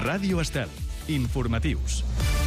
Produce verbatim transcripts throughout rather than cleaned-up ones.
Ràdio Estel. Informatius.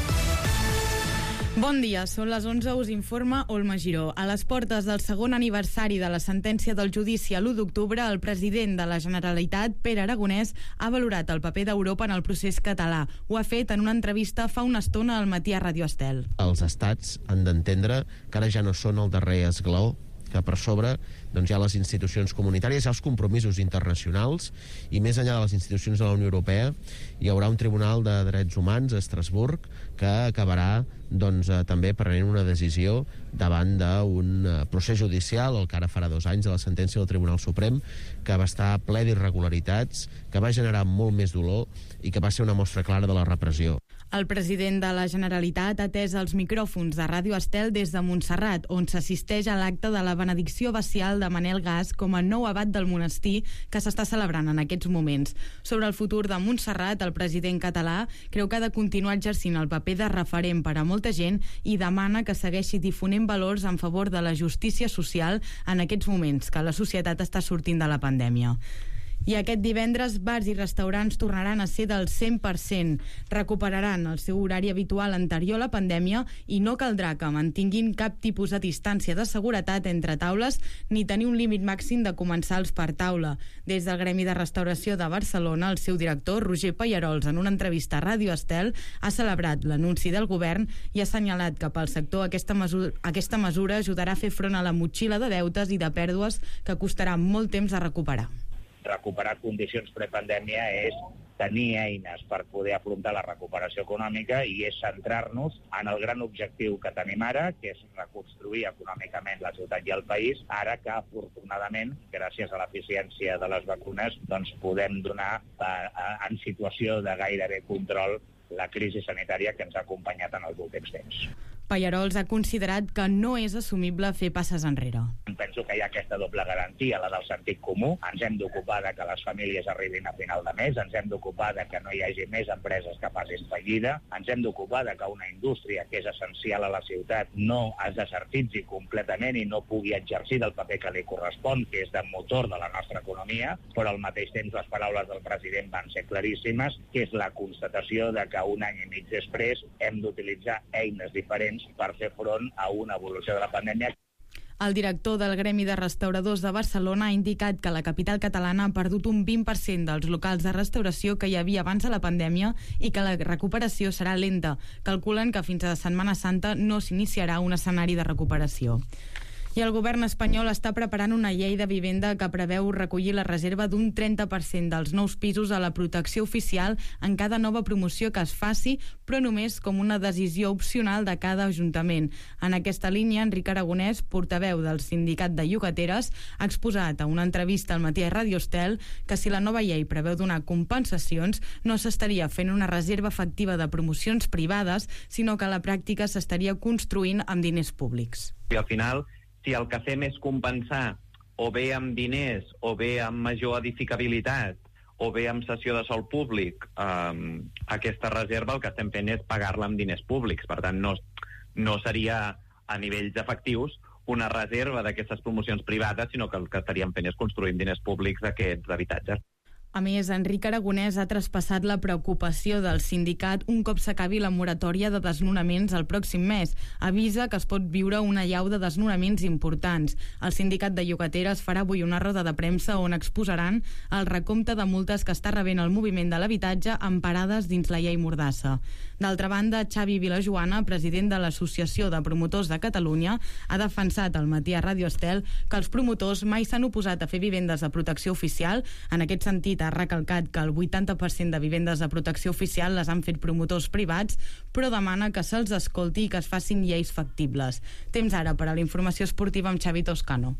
Bon dia, són les onze, us informa Olma Giró. A les portes del segon aniversari de la sentència del judici a l'u d'octubre, el president de la Generalitat, Pere Aragonès, ha valorat el paper d'Europa en el procés català. Ho ha fet en una entrevista fa una estona al matí a Ràdio Estel. Els estats han d'entendre que ara ja no són el darrer esglaó, que per sobre doncs, hi ha les institucions comunitàries, hi ha els compromisos internacionals, i més enllà de les institucions de la Unió Europea hi haurà un Tribunal de Drets Humans a Estrasburg que acabarà doncs, eh, també prenent una decisió davant d'un eh, procés judicial, el que ara farà dos anys de la sentència del Tribunal Suprem, que va estar ple d'irregularitats, que va generar molt més dolor i que va ser una mostra clara de la repressió. El president de la Generalitat ha atès els micròfons de Ràdio Estel des de Montserrat, on s'assisteix a l'acte de la benedicció abacial de Manel Gas com a nou abat del monestir que s'està celebrant en aquests moments. Sobre el futur de Montserrat, el president català creu que ha de continuar exercint el paper de referent per a molta gent i demana que segueixi difonent valors en favor de la justícia social en aquests moments que la societat està sortint de la pandèmia. I aquest divendres, bars i restaurants tornaran a ser del cent per cent. Recuperaran el seu horari habitual anterior a la pandèmia i no caldrà que mantinguin cap tipus de distància de seguretat entre taules ni tenir un límit màxim de comensals per taula. Des del Gremi de Restauració de Barcelona, el seu director, Roger Pallarols, en una entrevista a Ràdio Estel, ha celebrat l'anunci del govern i ha assenyalat que pel sector aquesta mesura, aquesta mesura ajudarà a fer front a la motxilla de deutes i de pèrdues que costarà molt temps a recuperar. Recuperar condicions prepandèmia és tenir eines per poder afrontar la recuperació econòmica i és centrar-nos en el gran objectiu que tenim ara, que és reconstruir econòmicament la ciutat i el país, ara que afortunadament, gràcies a l'eficiència de les vacunes, doncs podem donar eh, en situació de gairebé control la crisi sanitària que ens ha acompanyat en els últims temps. Pallarols ha considerat que no és assumible fer passes enrere. Penso que hi ha aquesta doble garantia, la del sentit comú. Ens hem d'ocupar de que les famílies arribin a final de mes, ens hem d'ocupar de que no hi hagi més empreses que facin fallida, ens hem d'ocupar de que una indústria que és essencial a la ciutat no es desertitzi completament i no pugui exercir del paper que li correspon, que és de motor de la nostra economia, però al mateix temps les paraules del president van ser claríssimes, que és la constatació de que un any i mig després hem d'utilitzar eines diferents per fer front a una evolució de la pandèmia. El director del Gremi de Restauradors de Barcelona ha indicat que la capital catalana ha perdut un vint per cent dels locals de restauració que hi havia abans de la pandèmia i que la recuperació serà lenta. Calculen que fins a Setmana Santa no s'iniciarà un escenari de recuperació. I el govern espanyol està preparant una llei de vivenda que preveu recollir la reserva d'un trenta per cent dels nous pisos a la protecció oficial en cada nova promoció que es faci, però només com una decisió opcional de cada ajuntament. En aquesta línia, Enric Aragonès, portaveu del sindicat de llogateres, ha exposat a una entrevista al matí a Ràdio Estel que si la nova llei preveu donar compensacions, no s'estaria fent una reserva efectiva de promocions privades, sinó que a la pràctica s'estaria construint amb diners públics. I al final, si el que fem és compensar o bé amb diners o bé amb major edificabilitat o bé amb cessió de sòl públic, eh, aquesta reserva el que estem fent és pagar-la amb diners públics. Per tant, no, no seria a nivells efectius una reserva d'aquestes promocions privades, sinó que el que estaríem fent és construir amb diners públics aquests habitatges. A més, Enric Aragonès ha traspassat la preocupació del sindicat un cop s'acabi la moratòria de desnonaments el pròxim mes. Avisa que es pot viure una llau de desnonaments importants. El sindicat de llogateres farà avui una roda de premsa on exposaran el recompte de multes que està rebent el moviment de l'habitatge emparades dins la llei Mordassa. D'altra banda, Xavi Vilajoana, president de l'Associació de Promotors de Catalunya, ha defensat al matí a Ràdio Estel que els promotors mai s'han oposat a fer vivendes de protecció oficial. En aquest sentit, ha recalcat que el vuitanta per cent de vivendes de protecció oficial les han fet promotors privats, però demana que se'ls escolti i que es facin lleis factibles. Temps ara per a la informació esportiva amb Xavi Toscano.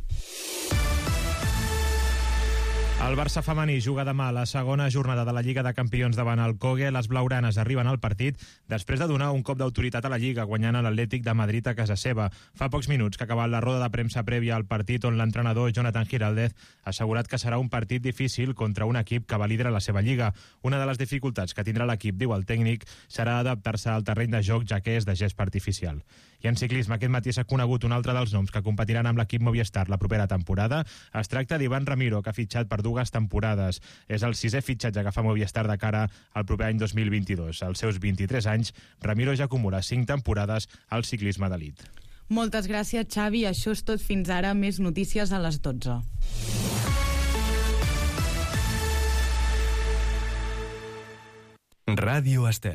El Barça femení juga demà a la segona jornada de la Lliga de Campions davant el Koge. Les blaugranes arriben al partit després de donar un cop d'autoritat a la Lliga, guanyant a l'Atlètic de Madrid a casa seva. Fa pocs minuts que ha acabat la roda de premsa prèvia al partit, on l'entrenador Jonathan Giraldez ha assegurat que serà un partit difícil contra un equip que validera la seva Lliga. Una de les dificultats que tindrà l'equip, diu el tècnic, serà adaptar-se al terreny de joc, ja que és de gespa artificial. I en ciclisme, aquest matí s'ha conegut un altre dels noms que competiran amb l'equip Movistar la propera temporada. Es tracta d'Ivan Ramiro, que ha fitxat per dur dues temporades. És el sisè fitxatge que fa Movistar de cara al proper any dos mil vint-i-dos. Als seus vint-i-tres anys, Ramiro ja acumula cinc temporades al ciclisme d'elit. Moltes gràcies, Xavi. Això és tot fins ara. Més notícies a les dotze. Radio Estel.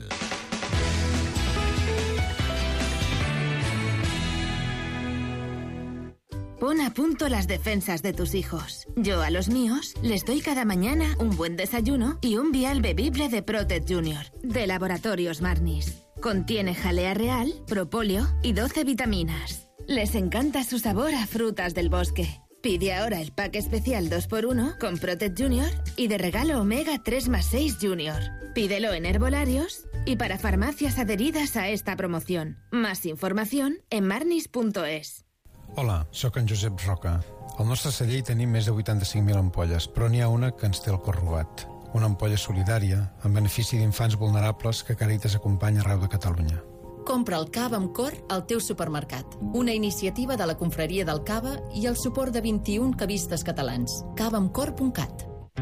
Pon a punto las defensas de tus hijos. Yo a los míos les doy cada mañana un buen desayuno y un vial bebible de Protect Junior, de Laboratorios Marnis. Contiene jalea real, propóleo y doce vitaminas. Les encanta su sabor a frutas del bosque. Pide ahora el pack especial dos por uno con Protect Junior y de regalo Omega tres más seis Junior. Pídelo en herbolarios y para farmacias adheridas a esta promoción. Más información en marnis punto es. Hola, sóc en Josep Roca. Al nostre celler hi tenim més de vuitanta-cinc mil ampolles, però n'hi ha una que ens té el cor robat. Una ampolla solidària, en benefici d'infants vulnerables que Càritas acompanya arreu de Catalunya. Compra el cava amb cor al teu supermercat. Una iniciativa de la Confraria del Cava i el suport de vint-i-un cavistes catalans. cava amb cor punt cat.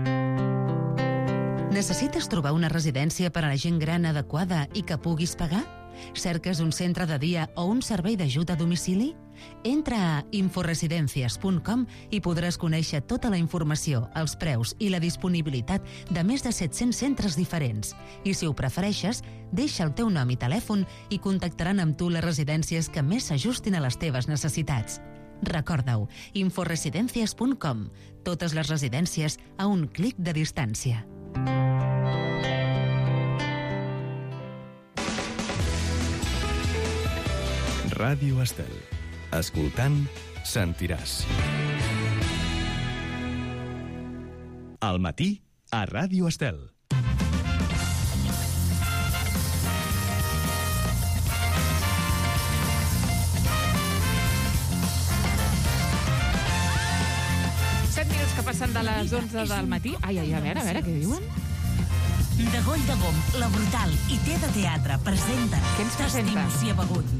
Necessites trobar una residència per a la gent gran adequada i que puguis pagar? Cerques un centre de dia o un servei d'ajut a domicili? Entra a inforesidencias punt com i podràs conèixer tota la informació, els preus i la disponibilitat de més de set-cents centres diferents. I si ho prefereixes, deixa el teu nom i telèfon i contactaran amb tu les residències que més s'ajustin a les teves necessitats. Recorda-ho, inforesidencias punt com. Totes les residències a un clic de distància. Ràdio Estel. Escoltant, sentiràs. Al matí, a Ràdio Estel. set minuts que passen de les onze del matí. Ai, ai, a veure, a veure, què diuen? De Goll de Gom, La Brutal i T de Teatre presenten Què ens presenta? T'estimo si he begut.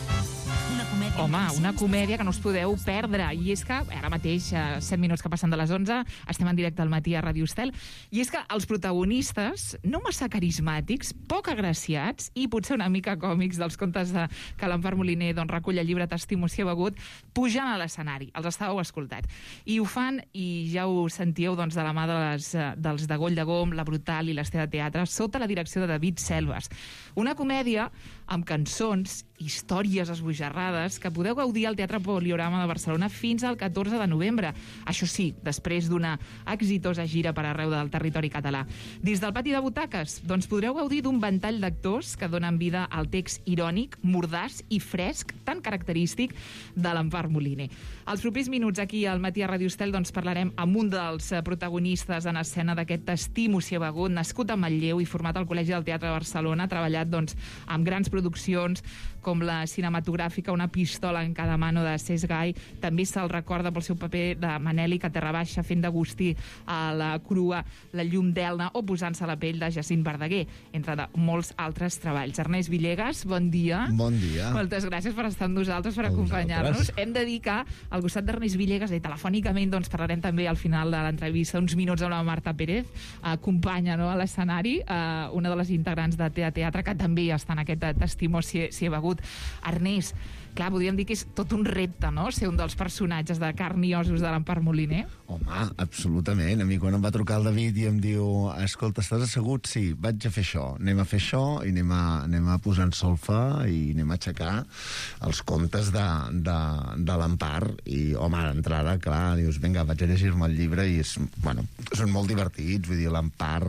Home, una comèdia que no us podeu perdre. I és que, ara mateix, set minuts que passen de les onze, estem en directe al matí a Ràdio Estel, i és que els protagonistes, no massa carismàtics, poc agraciats i potser una mica còmics dels contes de, que l'Empar Moliner doncs, recull el llibre T'estimo si he begut, pujan a l'escenari. Els estàveu escoltat. I ho fan, i ja ho sentíeu doncs, de la mà de les, dels de Goll de Gom, La Brutal i l'Esté de Teatre, sota la direcció de David Selves. Una comèdia amb cançons, històries esbojarrades que podeu gaudir al Teatre Poliorama de Barcelona fins al catorze de novembre. Això sí, després d'una exitosa gira per arreu del territori català. Dins del pati de butaques, doncs podreu gaudir d'un ventall d'actors que donen vida al text irònic, mordàs i fresc, tan característic de l'Empar Moliner. Els propers minuts aquí al matí a Ràdio Estel doncs parlarem amb un dels protagonistes en escena d'aquest T'estimo si he begut, nascut a Manlleu i format al Col·legi del Teatre de Barcelona, ha treballat doncs, amb grans produccions com la cinematogràfica Una pistola en cada mano de Cesc Gai. També se'l recorda pel seu paper de Maneli a Terra Baixa, fent d'Agustí a la crua La llum d'Elna o posant-se a la pell de Jacint Verdaguer, entre de molts altres treballs. Ernest Villegas, bon dia. Bon dia. Moltes gràcies per estar amb nosaltres, per acompanyar-nos. Hem de dir que al costat d'Ernest Villegas, i telefònicament doncs, parlarem també al final de l'entrevista uns minuts amb la Marta Pérez, acompanya no, a l'escenari eh, una de les integrants de T de Teatre que també està en aquest T'estimo si, si he begut. Ernest, clar, podríem dir que és tot un repte, no?, ser un dels personatges de carn i ossos de l'Empar Moliner. Home, absolutament. A mi quan em va trucar el David i em diu escolta, estàs assegut? Sí, vaig a fer això. Anem a fer això i anem a, anem a posar en solfa i anem a aixecar els contes de, de, de l'Empar. I, home, d'entrada, clar, dius, vinga, vaig a llegir-me el llibre i és, bueno, són molt divertits. Vull dir, l'Empar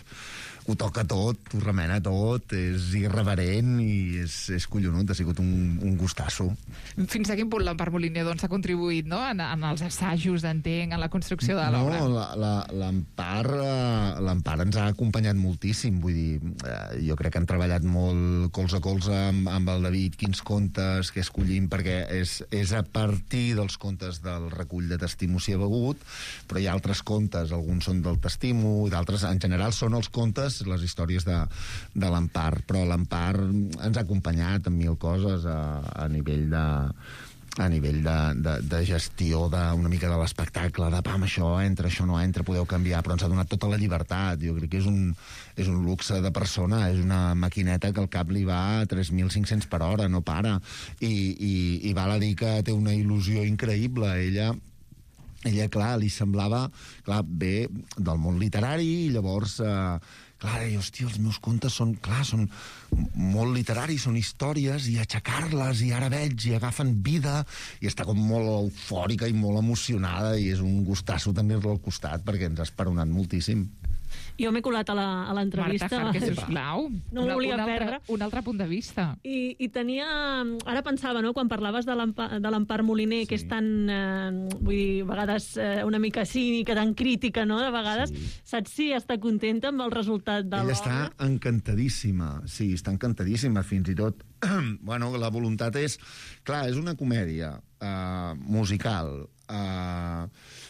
ho toca tot, ho remena tot, és irreverent i és, és collonut, ha sigut un, un gustasso. Fins a quin punt l'Empar Moliner doncs, ha contribuït no? en, en els assajos, entenc, en la construcció de l'obra? No, l'Empar l'Empar ens ha acompanyat moltíssim, vull dir, eh, jo crec que han treballat molt colze a colze amb, amb el David, quins contes que escollim, perquè és, és a partir dels contes del recull de T'estimo si he begut, però hi ha altres contes, alguns són del T'estimo, d'altres, en general, són els contes, les històries de, de l'Empar, però l'Empar ens ha acompanyat en mil coses a, a nivell de a nivell de, de, de gestió d'una mica de l'espectacle, de pam, això entra, això no entra, podeu canviar, però ens ha donat tota la llibertat. Jo crec que és un, és un luxe de persona, és una maquineta que al cap li va a tres mil cinc-cents per hora, no para. I, i, i val a dir que té una il·lusió increïble. Ella... Ella, clar, li semblava, clar, bé del món literari, i llavors, eh, clar, deia, hòstia, els meus contes són, clar, són molt literaris, són històries, i aixecar-les, i ara veig, i agafen vida, i està com molt eufòrica i molt emocionada, i és un gustasso tenir-la al costat, perquè ens ha esperonat moltíssim. Jo m'he colat a l'entrevista. Marta Jarque, sisplau. No ho volia un altre, perdre. Un altre punt de vista. I, i tenia... Ara pensava, no?, quan parlaves de l'Empar Moliner, sí. que és tan, eh, vull dir, a vegades eh, una mica cínica, tan crítica, no?, de vegades. Sí. Saps si està contenta amb el resultat de l'obra? Ella està encantadíssima, sí, està encantadíssima, fins i tot... bueno, la voluntat és... Clar, és una comèdia uh, musical. Uh,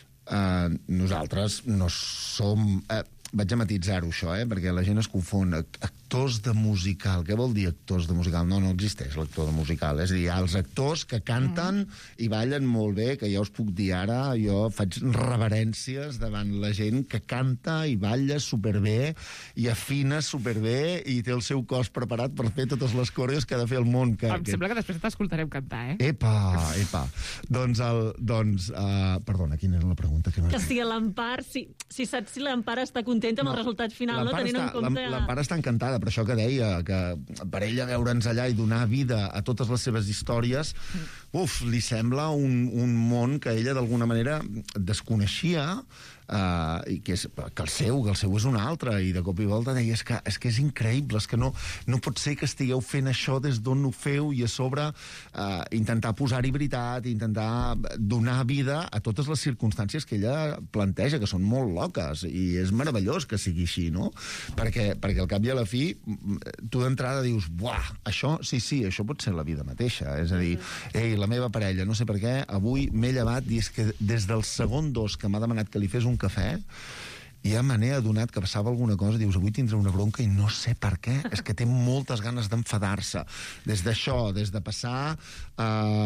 uh, nosaltres no som... Uh, vaig a matitzar-ho, això, eh? Perquè la gent es confon. Actors de musical. Què vol dir actors de musical? No, no existeix l'actor de musical. És a dir, hi ha els actors que canten mm. i ballen molt bé, que ja us puc dir ara, jo faig reverències davant la gent que canta i balla superbé i afina superbé i té el seu cos preparat per fer totes les coreos que ha de fer el món. Que, em que... sembla que després t'escoltarem cantar, eh? Epa, epa. doncs, el, doncs uh, perdona, quina era la pregunta? Que, que si l'Empar, si, si saps si l'Empar està contenta amb no, el resultat final, no? Tenint en compte... L'Empar està encantada, per això que deia, que per ella veure'ns allà i donar vida a totes les seves històries, uf, li sembla un, un món que ella d'alguna manera desconeixia, Uh, i que, és, que el seu, que el seu és un altre, i de cop i volta deia, és que és, que és increïble, és que no, no pot ser que estigueu fent això des d'on ho feu i a sobre uh, intentar posar-hi veritat, intentar donar vida a totes les circumstàncies que ella planteja, que són molt loques, i és meravellós que sigui així, no? Perquè, perquè al cap i a la fi tu d'entrada dius, buah, això, sí, sí, això pot ser la vida mateixa, és a dir, ei, la meva parella, no sé per què, avui m'he llevat i és que des del segon dos que m'ha demanat que li fes un cafè, i ja me n'he adonat que passava alguna cosa, dius, avui tindrà una bronca i no sé per què, és que té moltes ganes d'enfadar-se. Des d'això, des de passar eh,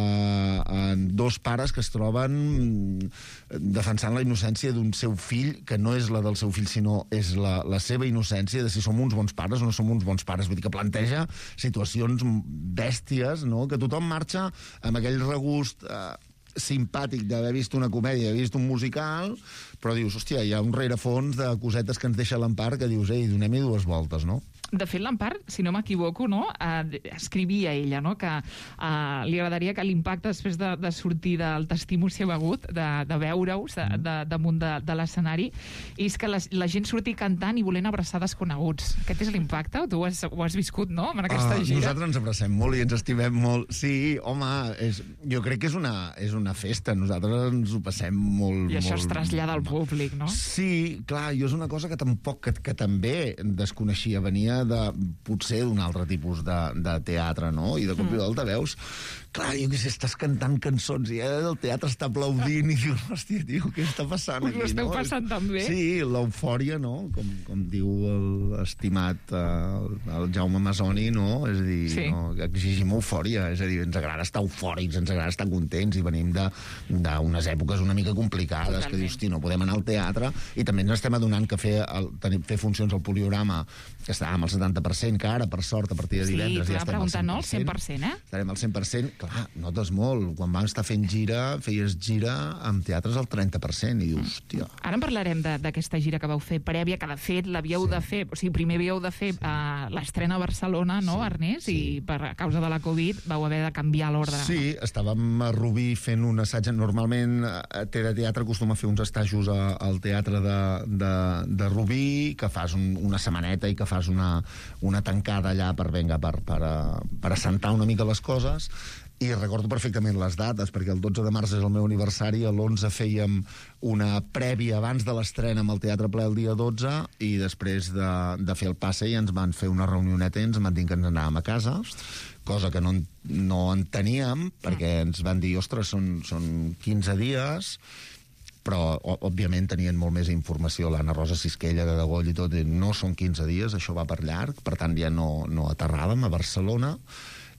a dos pares que es troben defensant la innocència d'un seu fill, que no és la del seu fill, sinó és la, la seva innocència, de si som uns bons pares o no som uns bons pares. Vull dir que planteja situacions bèsties, no?, que tothom marxa amb aquell regust... Eh, simpàtic d'haver vist una comèdia, d'haver vist un musical, però dius, hòstia, hi ha un rerefons de cosetes que ens deixa l'Empar que dius, ei, donem-hi dues voltes, no? De fet, l'Empar, si no m'equivoco, no? Eh, escrivia ella, no?, que eh, li agradaria que l'impacte després de, de sortir del testimoni seu begut, de, de veure-us de, de, damunt de, de l'escenari, és que la, la gent surti cantant i volent abraçar desconeguts. Aquest és l'impacte? Tu ho has, ho has viscut, no?, en aquesta uh, gira? Nosaltres ens abracem molt i ens estimem molt. Sí, home, és, jo crec que és una, és una festa. Nosaltres ens ho passem molt... I això molt... es trasllada al públic, no? Sí, clar, jo és una cosa que tampoc, que, que també desconeixia. Venia de, potser d'un altre tipus de, de teatre, no? I de cop i volta veus, clar, jo què sé, estàs cantant cançons i el teatre està aplaudint i dius, hòstia, tio, què està passant aquí? Us l'esteu no? passant tan bé? Sí, l'eufòria, no? Com, com diu l'estimat el, el Jaume Masoni, no? És a dir, sí. No? Exigim eufòria, és a dir, ens agrada estar eufòrics, ens agrada estar contents i venim d'unes èpoques una mica complicades. Totalment. Que dius, hosti, no podem anar al teatre, i també ens estem adonant que fer, el, fer funcions al Poliorama, que estàvem al setanta per cent, que ara, per sort, a partir de divendres sí, ja estem al cent per cent. No, el cent per cent, eh? Estarem al cent per cent. Clar, notes molt. Quan vam estar fent gira, feies gira amb teatres al trenta per cent, i dius, hòstia... Ara en parlarem d'aquesta gira que vau fer prèvia, que de fet l'havíeu sí. de fer... O sigui, primer havíeu de fer sí. uh, l'estrena a Barcelona, no, sí. Ernest? Sí. I per a causa de la Covid vau haver de canviar l'ordre. Sí, estàvem a Rubí fent un assaig. Normalment, Té de Teatre acostuma a fer uns assajos a, al teatre de, de, de Rubí, que fas un, una setmaneta i que fas una, una tancada allà per, venga, per, per, per assentar una mica les coses. I recordo perfectament les dates, perquè el dotze de març és el meu aniversari, l'onze fèiem una prèvia abans de l'estrena amb el Teatre Ple el dia dotze, i després de, de fer el passe i ens van fer una reunioneta i ens van dir que ens anàvem a casa, cosa que no, no enteníem, perquè ens van dir, ostres, són, són quinze dies, però, òbviament, tenien molt més informació. L'Anna Rosa Sisquella de Degoll i tot, i no són quinze dies, això va per llarg, per tant ja no, no aterràvem a Barcelona,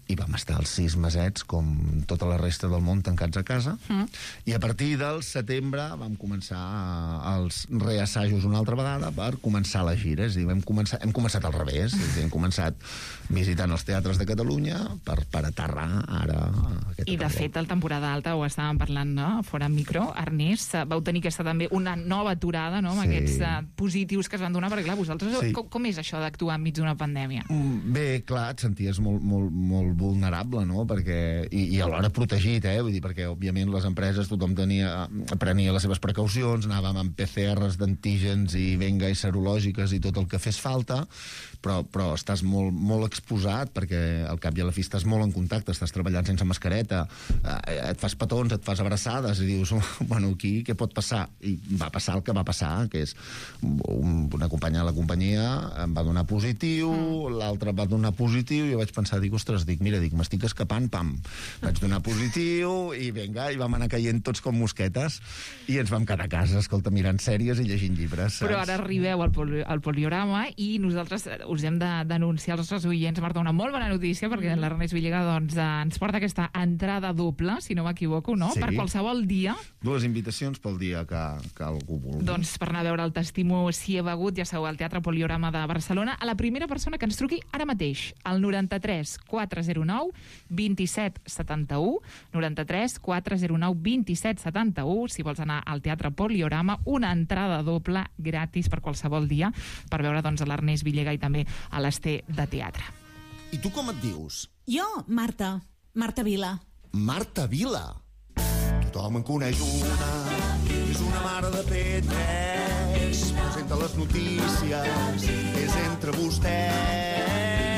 i vam estar els sis mesets, com tota la resta del món, tancats a casa, mm. i a partir del setembre vam començar els reassajos una altra vegada per començar la gira. És a dir, hem començat, hem començat al revés, és a dir, hem començat visitant els teatres de Catalunya per, per aterrar ara aquesta I, de tardor. fet, el temporada alta, ho estàvem parlant, no?, fora en micro, Ernest, vau tenir aquesta també una nova aturada, no?, amb Sí. aquests uh, positius que es van donar, perquè, clar, vosaltres, Sí. com, com és això d'actuar enmig d'una pandèmia? Bé, clar, et senties molt, molt, molt vulnerable, no? Perquè, i, i alhora protegit, eh? Vull dir, perquè, òbviament, les empreses, tothom tenia, prenia les seves precaucions, anàvem amb P C Rs d'antígens i venga, i serològiques i tot el que fes falta, però, però estàs molt, molt exposat, perquè al cap i a la fi estàs molt en contacte, estàs treballant sense mascareta, eh, et fas petons, et fas abraçades, i dius, bueno, aquí què pot passar? I va passar el que va passar, que és un, una companya de la companyia em va donar positiu, mm. l'altre va donar positiu, i jo vaig pensar, dic, ostres, dic, mira, dic, m'estic escapant, pam, vaig donar positiu, i vinga, i vam anar caient tots com mosquetes, i ens vam quedar a casa, escolta, mirant sèries i llegint llibres, saps? Però ara arribeu al, poli al poliorama i nosaltres us hem de denunciar als nostres oients, Marta, una molt bona notícia, perquè l'Ernest Villega doncs, ens porta aquesta entrada doble, si no m'equivoco, no? Sí. Per qualsevol dia. Dues invitacions pel dia que, que algú vulgui. Doncs per anar a veure el T'estimo si he begut, ja sabeu, al Teatre Poliorama de Barcelona, a la primera persona que ens truqui ara mateix, al noranta-tres quatre zero nou vint set setanta-u, noranta-tres quatre zero nou vint set setanta-u, si vols anar al Teatre Poliorama, una entrada doble gratis per qualsevol dia, per veure doncs, a l'Ernest Villega i també a l'Ester de Teatre. I tu com et dius? Jo, Marta. Marta Vila. Marta Vila? Tothom en coneix una, és una mare de P tres, presenta les notícies, és entre vostès.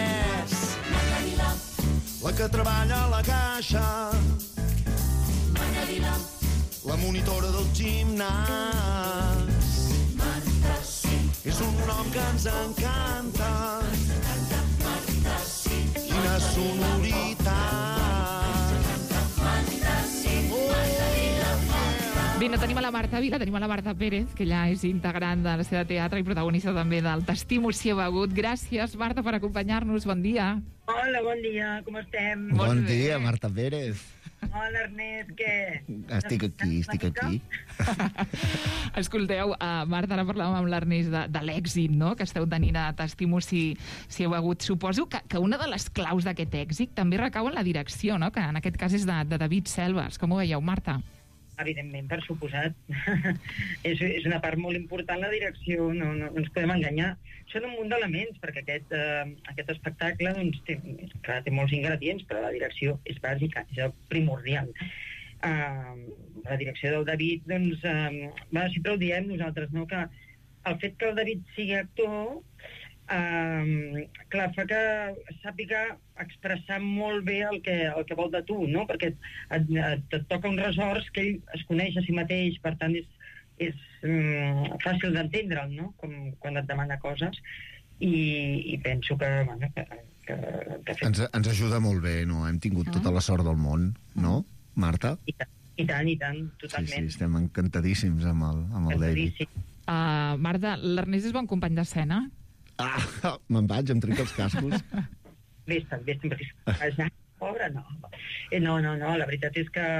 La que treballa a la caixa, la monitora del gimnàs. És un nom que ens encanta, quina sonoritat. Bé, no tenim a la Marta Vila, tenim a la Marta Pérez, que ja és integrant de l'Ester de Teatre i protagonista també del T'estimo si he begut. Gràcies, Marta, per acompanyar-nos. Bon dia. Hola, bon dia, com estem? Bon dia, Marta Pérez. Hola, Ernest, què? Estic aquí, estic aquí. Escolteu, uh, Marta, ara parlàvem amb l'Ernest de, de l'èxit, no?, que esteu tenint a T'estimo si, si heu hagut. Suposo que, que una de les claus d'aquest èxit també recau en la direcció, no?, que en aquest cas és de, de David Selves. Com ho veieu, Marta? Evidentment, per suposat. és, és una part molt important, la direcció, no, no, no ens podem enganyar. Són un munt d'elements, perquè aquest, eh, aquest espectacle doncs, té, clar, té molts ingredients, però la direcció és bàsica, és el primordial. Uh, la direcció del David, doncs, uh, bueno, sempre ho diem nosaltres, no?, que el fet que el David sigui actor, uh, clar, fa que sàpiga expressar molt bé el que, el que vol de tu, no?, perquè et, et, et toca uns ressorts que ell es coneix a si mateix, per tant és, és um, fàcil d'entendre'l, no?, com quan et demana coses, i, i penso que, bueno, que, que, que fet... ens, ens ajuda molt bé, no? Hem tingut tota la sort del món, no, Marta? I tant, i tant, i tant, totalment. Sí, sí, estem encantadíssims amb el, amb el David. Uh, Marta, l'Ernest és bon company d'escena? Ah, me'n vaig, em trenco els cascos. Vés-te'n, vés-te'n, perquè... Pobre, no. Eh, no, no, no, la veritat és que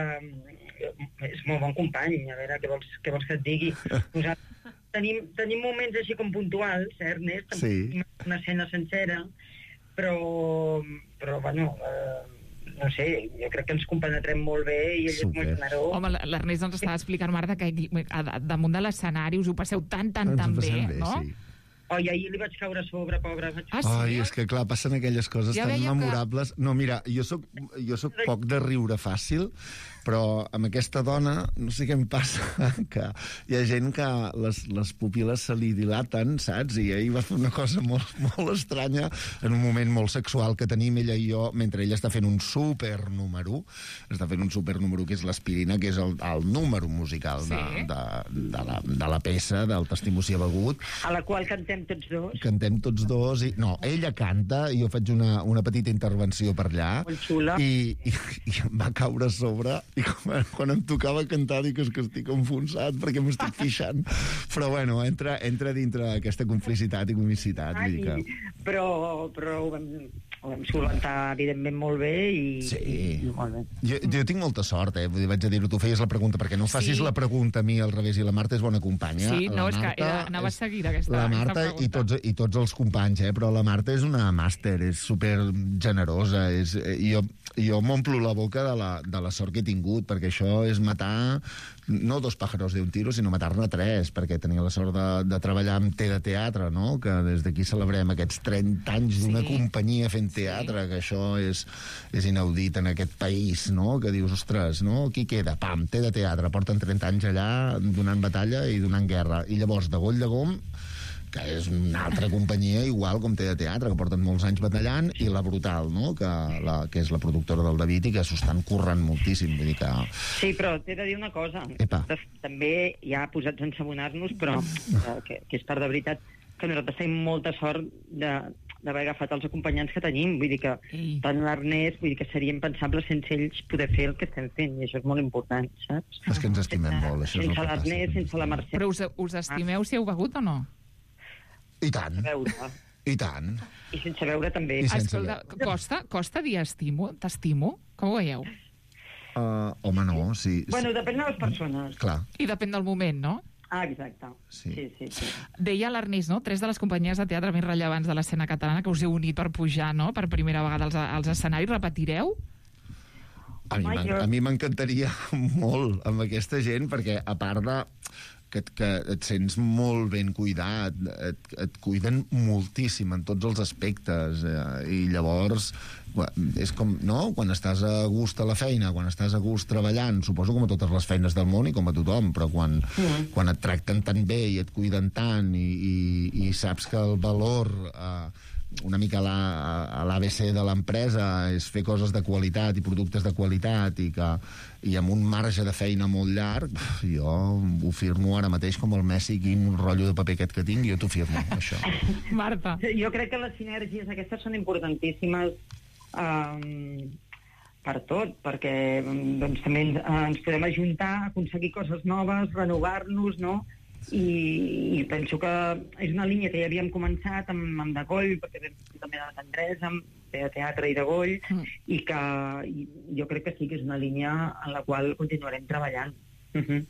és molt bon company, a veure, què vols, què vols que et digui. Nosaltres tenim, tenim moments així com puntuals, eh, Ernest? Sí. Una escena sencera, però, però bueno, eh, no sé, jo crec que ens compenetrem molt bé i ell és molt generós. Home, l'Ernest ens estava explicant, Marta, que damunt de l'escenari us ho passeu tan, tan, tan bé, bé, no? Sí. Oi, ahir li vaig caure a sobre, pobre. Vaig... Ah, sí? Ai, és que clar, passen aquelles coses ja tan memorables. Que... No, mira, jo soc, jo soc poc de riure fàcil, però amb aquesta dona, no sé què em passa, que hi ha gent que les, les pupil·les se li dilaten, saps? I ahir va fer una cosa molt, molt estranya, en un moment molt sexual que tenim ella i jo, mentre ella està fent un supernúmero, està fent un supernúmero que és l'Aspirina, que és el, el número musical sí. de, de, de, la, de la peça, del T'estimo si he begut. A la qual cantem tots dos. Cantem tots dos. I, no, ella canta i jo faig una, una petita intervenció per allà. Molt xula. I, i, i em va caure a sobre i quan, quan em tocava cantar dic que estic enfonsat perquè m'estic fixant. Però bueno, entra, entra dintre aquesta complicitat i comicitat. Ai, vull dir que... però, però ho vam, ho vam solventar, evidentment, molt bé i, sí. i, i molt bé. Jo, jo tinc molta sort, eh? Vull dir, vaig a dir-ho, tu feies la pregunta, perquè no facis Sí. la pregunta a mi al revés, i la Marta és bona companya. Sí, no, la és que Marta era, anava a seguir aquesta, La aquesta Marta pregunta. i tots, i tots els companys, eh? Però la Marta és una màster, és super generosa, és, eh, jo, jo m'omplo la boca de la, de la sort que he tingut, perquè això és matar no dos pájaros de un tiro, sinó matar-ne tres, perquè tenia la sort de, de treballar amb T de Teatre, no? Que des d'aquí celebrem aquests trenta anys d'una Sí. companyia fent teatre, sí. que això és, és inaudit en aquest país, no? Que dius, ostres, no? Qui queda? Pam, T de Teatre, porten trenta anys allà donant batalla i donant guerra. I llavors, de Goll de Gom, que és una altra companyia igual com T de Teatre, que porten molts anys batallant, i la Brutal, no? que, la, que és la productora del David i que s'ho estan currant moltíssim. Vull dir que... Sí, però t'he de dir una cosa. Epa. També, ja posats a ensabonar-nos, però eh, que, que és part de veritat, que nosaltres tenim molta sort de d'haver agafat els acompanyants que tenim. Vull dir que Ei. tant l'Ernest, vull dir que seria impensable sense ells poder fer el que estem fent, i això és molt important, saps? És que ens estimem molt, això és el Sense que passa. l'Ernest, sense la Mercè. Però us, us estimeu si heu begut o no? I tant, Veure. i tant. I sense veure també. I sense Escolta, costa, costa dir estimo? T'estimo? Com ho veieu? Uh, home, no, sí. Bueno, depèn de les persones. Clar. I depèn del moment, no? Ah, exacte. Sí. Sí, sí, sí. Deia l'Ernest, no? Tres de les companyies de teatre més rellevants de l'escena catalana que us heu unit per pujar, no?, per primera vegada als, als escenaris. Repetireu? A mi Home, m'en- jo- a mi m'encantaria molt amb aquesta gent, perquè a part de que, et- que et sents molt ben cuidat, et, et cuiden moltíssim en tots els aspectes, eh, i llavors gua- és com, no?, quan estàs a gust a la feina, quan estàs a gust treballant, suposo com a totes les feines del món i com a tothom, però quan, Mm. quan et tracten tan bé i et cuiden tant i, i, i saps que el valor eh, una mica la- a l'A B C de l'empresa és fer coses de qualitat i productes de qualitat i, que, i amb un marge de feina molt llarg, jo ho firmo ara mateix com el Messi, quin rotllo de paper aquest que tinc, jo t'ho firmo, això. Marta. Jo crec que les sinergies aquestes són importantíssimes um, per tot, perquè doncs, també ens, ens podem ajuntar, aconseguir coses noves, renovar-nos, no? I, i penso que és una línia que ja havíem començat amb, amb De Goll, perquè vam fer també de Tendresa, amb de teatre i de Goll, mm. i que i jo crec que sí que és una línia en la qual continuarem treballant. Uh -huh.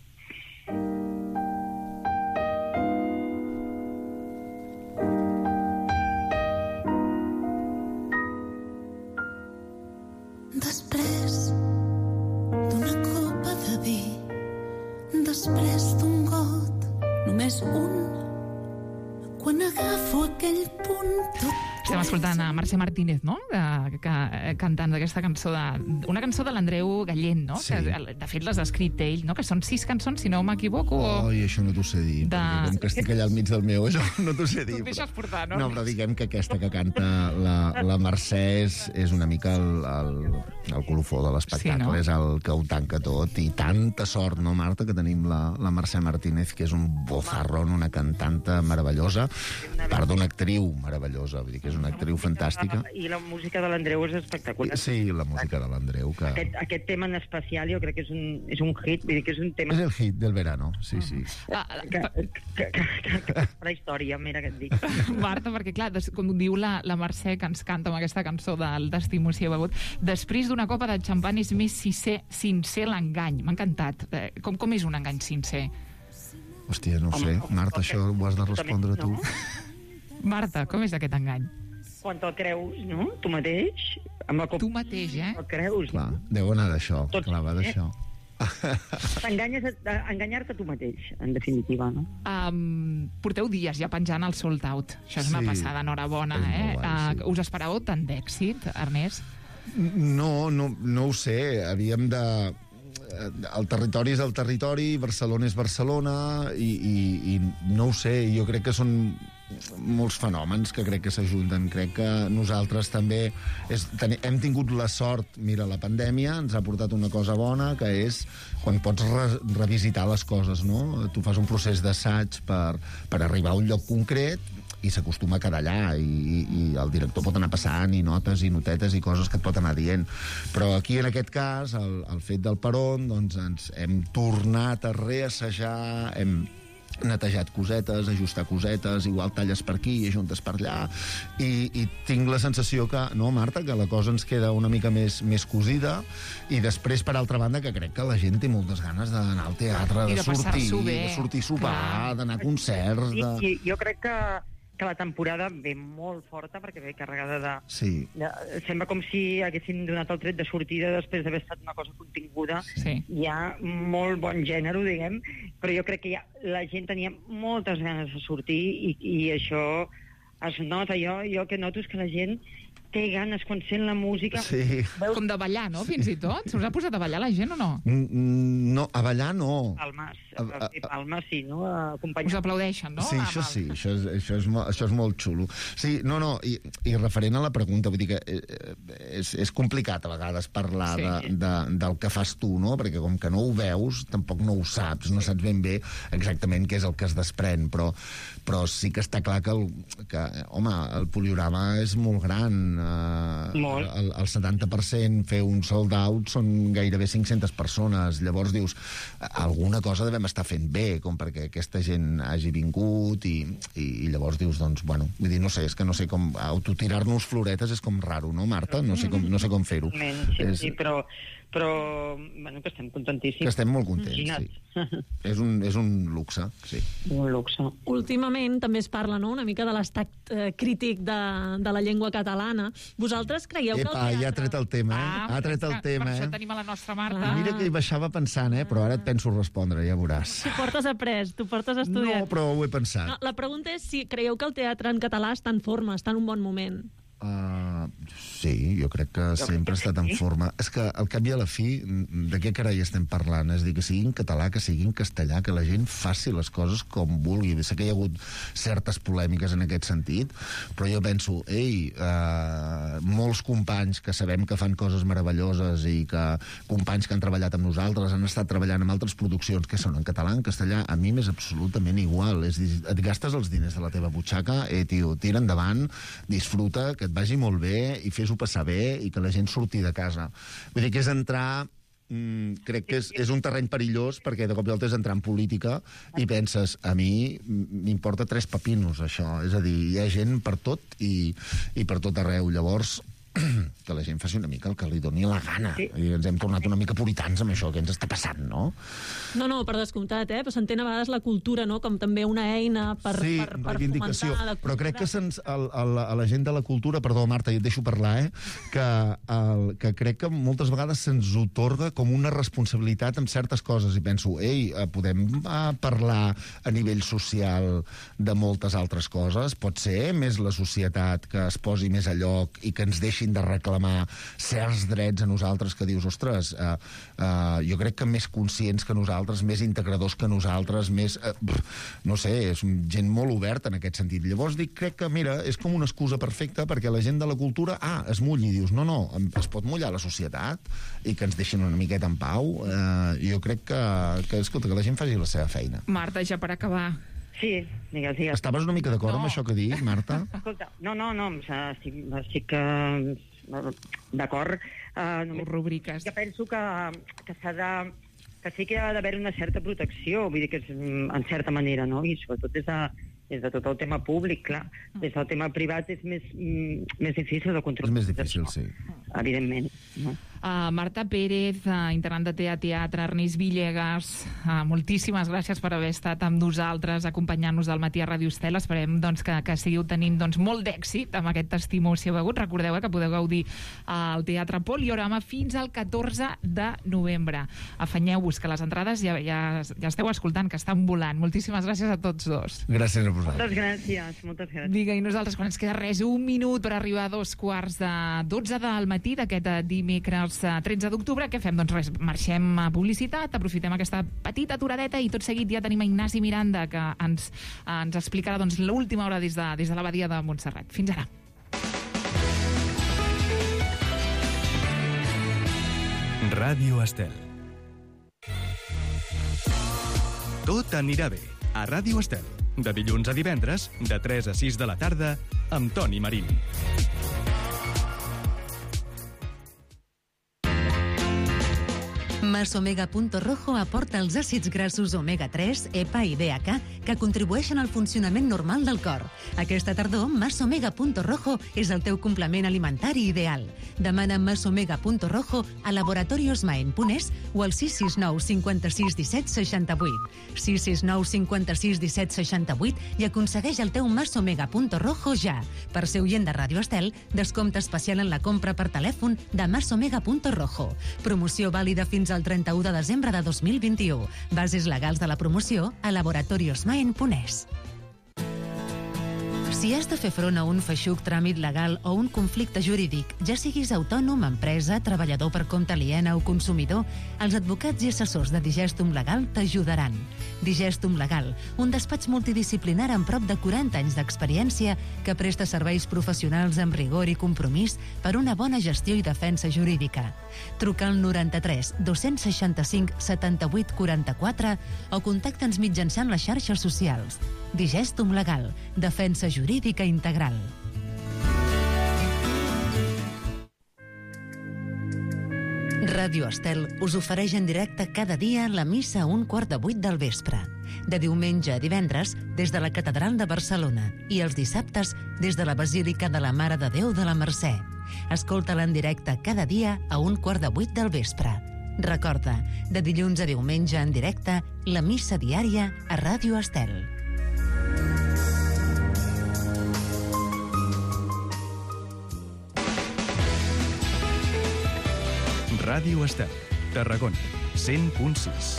Després d'una copa de vi, després d'un got, només un, quan agafo aquell punt tot... Estem escoltant a Mercè Martínez, no?, de, que, cantant d'aquesta cançó de... Una cançó de l'Andreu Gallent, no?, Sí. que de fet les ha escrit ell, no?, que són sis cançons, si no m'equivoco. Oh, i això no t'ho sé dir, De- perquè com que estic allà al mig del meu, això no t'ho sé dir. Tu et deixes portar, no? No, però diguem que aquesta que canta la, la Mercè és, és una mica el, el, el colofó de l'espectacle, Sí, no? és el que ho tanca tot, i tanta sort, no, Marta, que tenim la, la Mercè Martínez, que és un bozarrón, una cantanta meravellosa, a part d'una actriu meravellosa, vull dir que és una actriu fantàstica. I la música de l'Andreu és espectacular. Sí, la música de l'Andreu, que... Aquest, aquest tema en especial jo crec que és un, és un hit, vull dir que és un tema És el hit del verano, sí, sí. Ah, que, que, que, que, que farà història, mira què et dic. Marta, perquè clar, des, com diu la, la Mercè, que ens canta amb aquesta cançó del T'estimo si he begut, després d'una copa de xampany és més sincer, sincer l'engany. M'ha encantat. Eh, com, com és un engany sincer? Hòstia, no ho sé. Marta, això ho has de respondre tu. Marta, com és aquest engany? Quan te'l creus, no? Tu mateix, amb la copa... Tu mateix, eh? Te'l creus. Clar, deu anar d'això, Tot- clar, va d'això. T'enganyes a, a enganyar-te tu mateix, en definitiva, no? Um, porteu dies ja penjant el Sold Out. Això és una Sí. passada, enhorabona, És eh? molt guai, Uh, us esperàveu tant d'èxit, Ernest? No, no, no ho sé. Havíem de... El territori és el territori, Barcelona és Barcelona, i, i, i no ho sé, jo crec que són molts fenòmens que crec que s'ajunten. Crec que nosaltres també és, ten, hem tingut la sort, mira, la pandèmia ens ha portat una cosa bona, que és quan pots re, revisitar les coses, no? Tu fas un procés d'assaig per, per arribar a un lloc concret i s'acostuma a quedar allà, i, i, i el director pot anar passant i notes i notetes i coses que et pot anar dient. Però aquí, en aquest cas, el, el fet del Perón, doncs ens hem tornat a reassajar, hem netejat cosetes, ajustar cosetes, igual talles per aquí i ajuntes per allà, i, i tinc la sensació que, no, Marta, que la cosa ens queda una mica més, més cosida, i després, per altra banda, que crec que la gent té moltes ganes d'anar al teatre, de, de sortir, de sortir a sopar, d'anar a concerts... De... I, i jo crec que que la temporada ve molt forta perquè ve carregada de... Sí. de sembla com si haguessin donat el tret de sortida després d'haver estat una cosa continguda. Sí. Hi ha molt bon gènere, diguem, però jo crec que ja, la gent tenia moltes ganes de sortir i, i això es nota. Jo, jo que noto és que la gent té ganes quan sent la música. Sí. Veus... Com de ballar, no?, fins i tot. Se us ha posat a ballar la gent o no? No, a ballar no. Palmes. A, a, Palmes, sí, no? Acompanyar. Us aplaudeixen, no? Sí, això sí, això és, això és, molt, això és molt xulo. Sí, no, no, i, i referent a la pregunta, vull dir que és, és complicat a vegades parlar sí. de, de, del que fas tu, no? Perquè com que no ho veus, tampoc no ho saps, no saps ben bé exactament què és el que es desprèn, però, però sí que està clar que, el, que home, el poliorama és molt gran. Uh, el, el setanta per cent fer un sold out són gairebé cinc-centes persones. Llavors dius, alguna cosa devem estar fent bé, com perquè aquesta gent hagi vingut i, i, i llavors dius, doncs, bueno, vull dir, no sé, és que no sé com autotirar-nos floretes és com raro, no, Marta? No sé com, no sé com fer-ho. Sí, és... sí, però, però bueno, que estem contentíssims. Que estem molt contents, sí. És un, és un luxe, sí. Un luxe. Últimament també es parla, no?, una mica de l'estat eh, crític de, de la llengua catalana. Vosaltres creieu Epa, que el teatre... ja ha tret el tema, eh? Ah, ha tret el que, tema, per eh? això tenim a la nostra Marta. Mira que hi baixava pensant, eh? Però ara et penso respondre, ja veuràs. Tu portes après, tu portes estudiat. No, però ho he pensat. No, la pregunta és si creieu que el teatre en català està en forma, està en un bon moment. Uh, sí, jo crec que jo sempre ha estat en forma. És que al cap i a la fi, de què carai estem parlant? És dir, que sigui en català, que sigui en castellà, que la gent faci les coses com vulgui. Sé que hi ha hagut certes polèmiques en aquest sentit, però jo penso, ei, uh, molts companys que sabem que fan coses meravelloses i que companys que han treballat amb nosaltres han estat treballant amb altres produccions que són en català, en castellà, a mi m'és absolutament igual. És dir, et gastes els diners de la teva butxaca, eh, tio, tira endavant, disfruta, que et vagi molt bé i fes-ho passar bé i que la gent surti de casa. Vull dir que és entrar... Mm, crec que és, és un terreny perillós perquè de cop i volta és entrar en política i penses, a mi m'importa tres pepinos, això. És a dir, hi ha gent per tot i, i per tot arreu. Llavors, que la gent faci una mica el que li doni la gana. Sí. I ens hem tornat una mica puritans amb això, que ens està passant, no? No, no, per descomptat, eh? Però s'entén a vegades la cultura, no?, com també una eina per, sí, per, per reivindicació. fomentar... Però crec que se'ns, el, el, a la gent de la cultura, perdó, Marta, i et deixo parlar, eh? Que, el, que crec que moltes vegades se'ns otorga com una responsabilitat amb certes coses i penso, ei, podem uh, parlar a nivell social de moltes altres coses? Pot ser més la societat que es posi més a lloc i que ens deixin de reclamar certs drets a nosaltres que dius, ostres, uh, uh, jo crec que més conscients que nosaltres, més integradors que nosaltres, més... Uh, no sé, és gent molt oberta en aquest sentit. Llavors dic, crec que, mira, és com una excusa perfecta perquè la gent de la cultura, ah, es mulli, i dius, no, no, es pot mullar la societat i que ens deixin una miqueta en pau. Uh, jo crec que, que, escolta, que la gent faci la seva feina. Marta, ja per acabar... Sí, digues, digues. Estaves una mica d'acord no. amb això que dic, Marta? Escolta, no, no, no, estic, estic uh, d'acord. Uh, rubriques. Que penso que, que s'ha de... que sí que ha d'haver una certa protecció, vull dir que és en certa manera, no? I sobretot des de, des de tot el tema públic, clar. Des del tema privat és més, mm, més difícil de controlar. És més difícil, sí. Evidentment, no? Uh, Marta Pérez, uh, integrant de T A Teatre, Ernest Villegas, uh, moltíssimes gràcies per haver estat amb nosaltres, acompanyant-nos del matí a Ràdio Estel. Esperem doncs, que, que seguiu tenint doncs, molt d'èxit amb aquest testimoni si heu hagut. Recordeu eh, que podeu gaudir uh, al Teatre Poliorama fins al catorze de novembre. Afanyeu-vos, que les entrades ja, ja, ja esteu escoltant, que estan volant. Moltíssimes gràcies a tots dos. Gràcies a vosaltres. Moltes gràcies, moltes gràcies. Vinga, i nosaltres, quan ens queda res, un minut per arribar a dos quarts de dotze del matí d'aquest dimecres tretze d'octubre, què fem? Doncs res, marxem a publicitat, aprofitem aquesta petita aturadeta i tot seguit ja tenim a Ignasi Miranda que ens, ens explicarà doncs, l'última hora des de, des de l'abadia de Montserrat. Fins ara. Ràdio Estel. Tot anirà bé a Ràdio Estel. De dilluns a divendres, de tres a sis de la tarda, amb Toni Marín. Masomega.rojo aporta els àcids grassos omega tres, E P A i D H A que contribueixen al funcionament normal del cor. Aquesta tardor, Masomega.rojo és el teu complement alimentari ideal. Demana Masomega.rojo a laboratoriosmaen.es o al sis sis nou cinquanta-sis disset seixanta-vuit. sis sis nou cinquanta-sis disset seixanta-vuit i aconsegueix el teu Masomega.rojo ja. Per ser oient de Ràdio Estel, descompte especial en la compra per telèfon de Masomega.rojo. Promoció vàlida fins al trenta-u de desembre de dos mil vint-i-u. Bases legals de la promoció a laboratoriosmaen.es. Si has de fer front a un feixuc tràmit legal o un conflicte jurídic, ja siguis autònom, empresa, treballador per compte aliena o consumidor, els advocats i assessors de Digestum Legal t'ajudaran. Digestum Legal, un despatx multidisciplinar amb prop de quaranta anys d'experiència que presta serveis professionals amb rigor i compromís per una bona gestió i defensa jurídica. Truca al noranta-tres dos-cents seixanta-cinc setanta-vuit quaranta-quatre o contacta'ns mitjançant les xarxes socials. Digestum Legal, defensa jurídica integral. Ràdio Estel us ofereix en directe cada dia la missa a un quart de vuit del vespre. De diumenge a divendres, des de la Catedral de Barcelona, i els dissabtes, des de la Basílica de la Mare de Déu de la Mercè. Escolta-la en directe cada dia a un quart de vuit del vespre. Recorda, de dilluns a diumenge en directe, la missa diària a Ràdio Estel. Ràdio Estel, Tarragona, cent punt sis.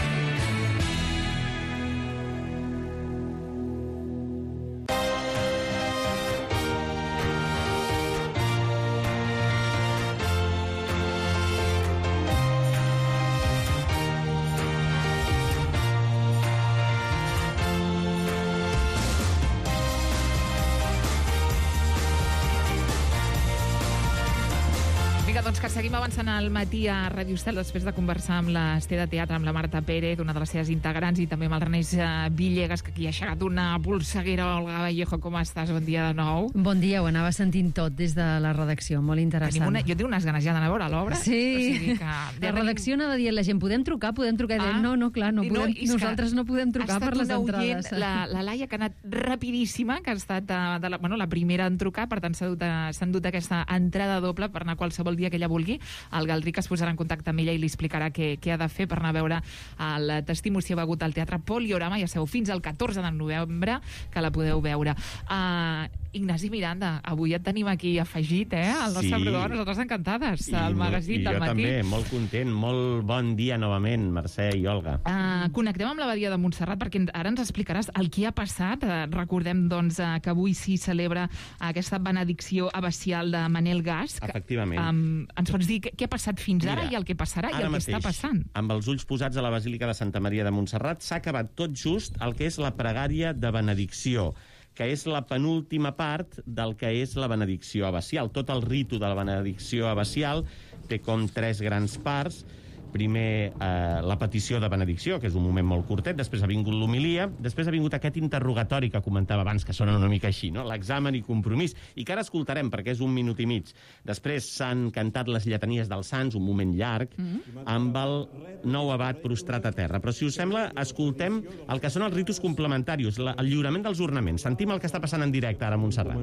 Doncs que seguim avançant al matí a Ràdio Estel després de conversar amb l'Esté de Teatre, amb la Marta Pérez, una de les seves integrants, i també amb el Renés Villegas, que aquí ha aixecat una polseguera. Olga Vallejo, com estàs? Bon dia de nou. Bon dia, ho anava sentint tot des de la redacció, molt interessant. Una, jo tinc unes ganes ja d'anar a veure l'obra. Sí, o sigui que... la redacció anava dient la gent, podem trucar, podem trucar? Ah. No, no, clar, no podem, no, nosaltres no podem trucar per les entrades. La, la Laia, que ha anat rapidíssima, que ha estat de la, bueno, la primera en trucar, per tant s'han dut, dut aquesta entrada doble per anar qualsevol dia que ella vulgui. El Galdric es posarà en contacte amb ella i li explicarà què, què ha de fer per anar a veure el Testimoni si ha begut al Teatre Poliorama. Ja sabeu, fins al catorze de novembre que la podeu veure. Uh, Ignasi Miranda, avui et tenim aquí afegit, eh? El nostre sí. programa, nosaltres encantades, al magazín del matí. I jo també, molt content, molt bon dia novament, Mercè i Olga. Uh, connectem amb l'abadia de Montserrat, perquè ara ens explicaràs el que ha passat. Uh, recordem, doncs, uh, que avui s'hi celebra aquesta benedicció abacial de Manel Gasch. Efectivament. Um, ens pots dir què, què ha passat fins Mira, ara i el que passarà i el mateix, que està passant? Amb els ulls posats a la Basílica de Santa Maria de Montserrat, s'ha acabat tot just el que és la pregària de benedicció, que és la penúltima part del que és la benedicció abacial. Tot el ritu de la benedicció abacial té com tres grans parts. Primer, eh, la petició de benedicció, que és un moment molt curtet, després ha vingut l'homilia, després ha vingut aquest interrogatori que comentava abans, que sona una mica així, no? L'examen i compromís, i que ara escoltarem, perquè és un minut i mig. Després s'han cantat les lletanies dels sants, un moment llarg, mm-hmm. amb el nou abat prostrat a terra. Però, si us sembla, escoltem el que són els ritus complementaris, la, el lliurament dels ornaments. Sentim el que està passant en directe ara a Montserrat.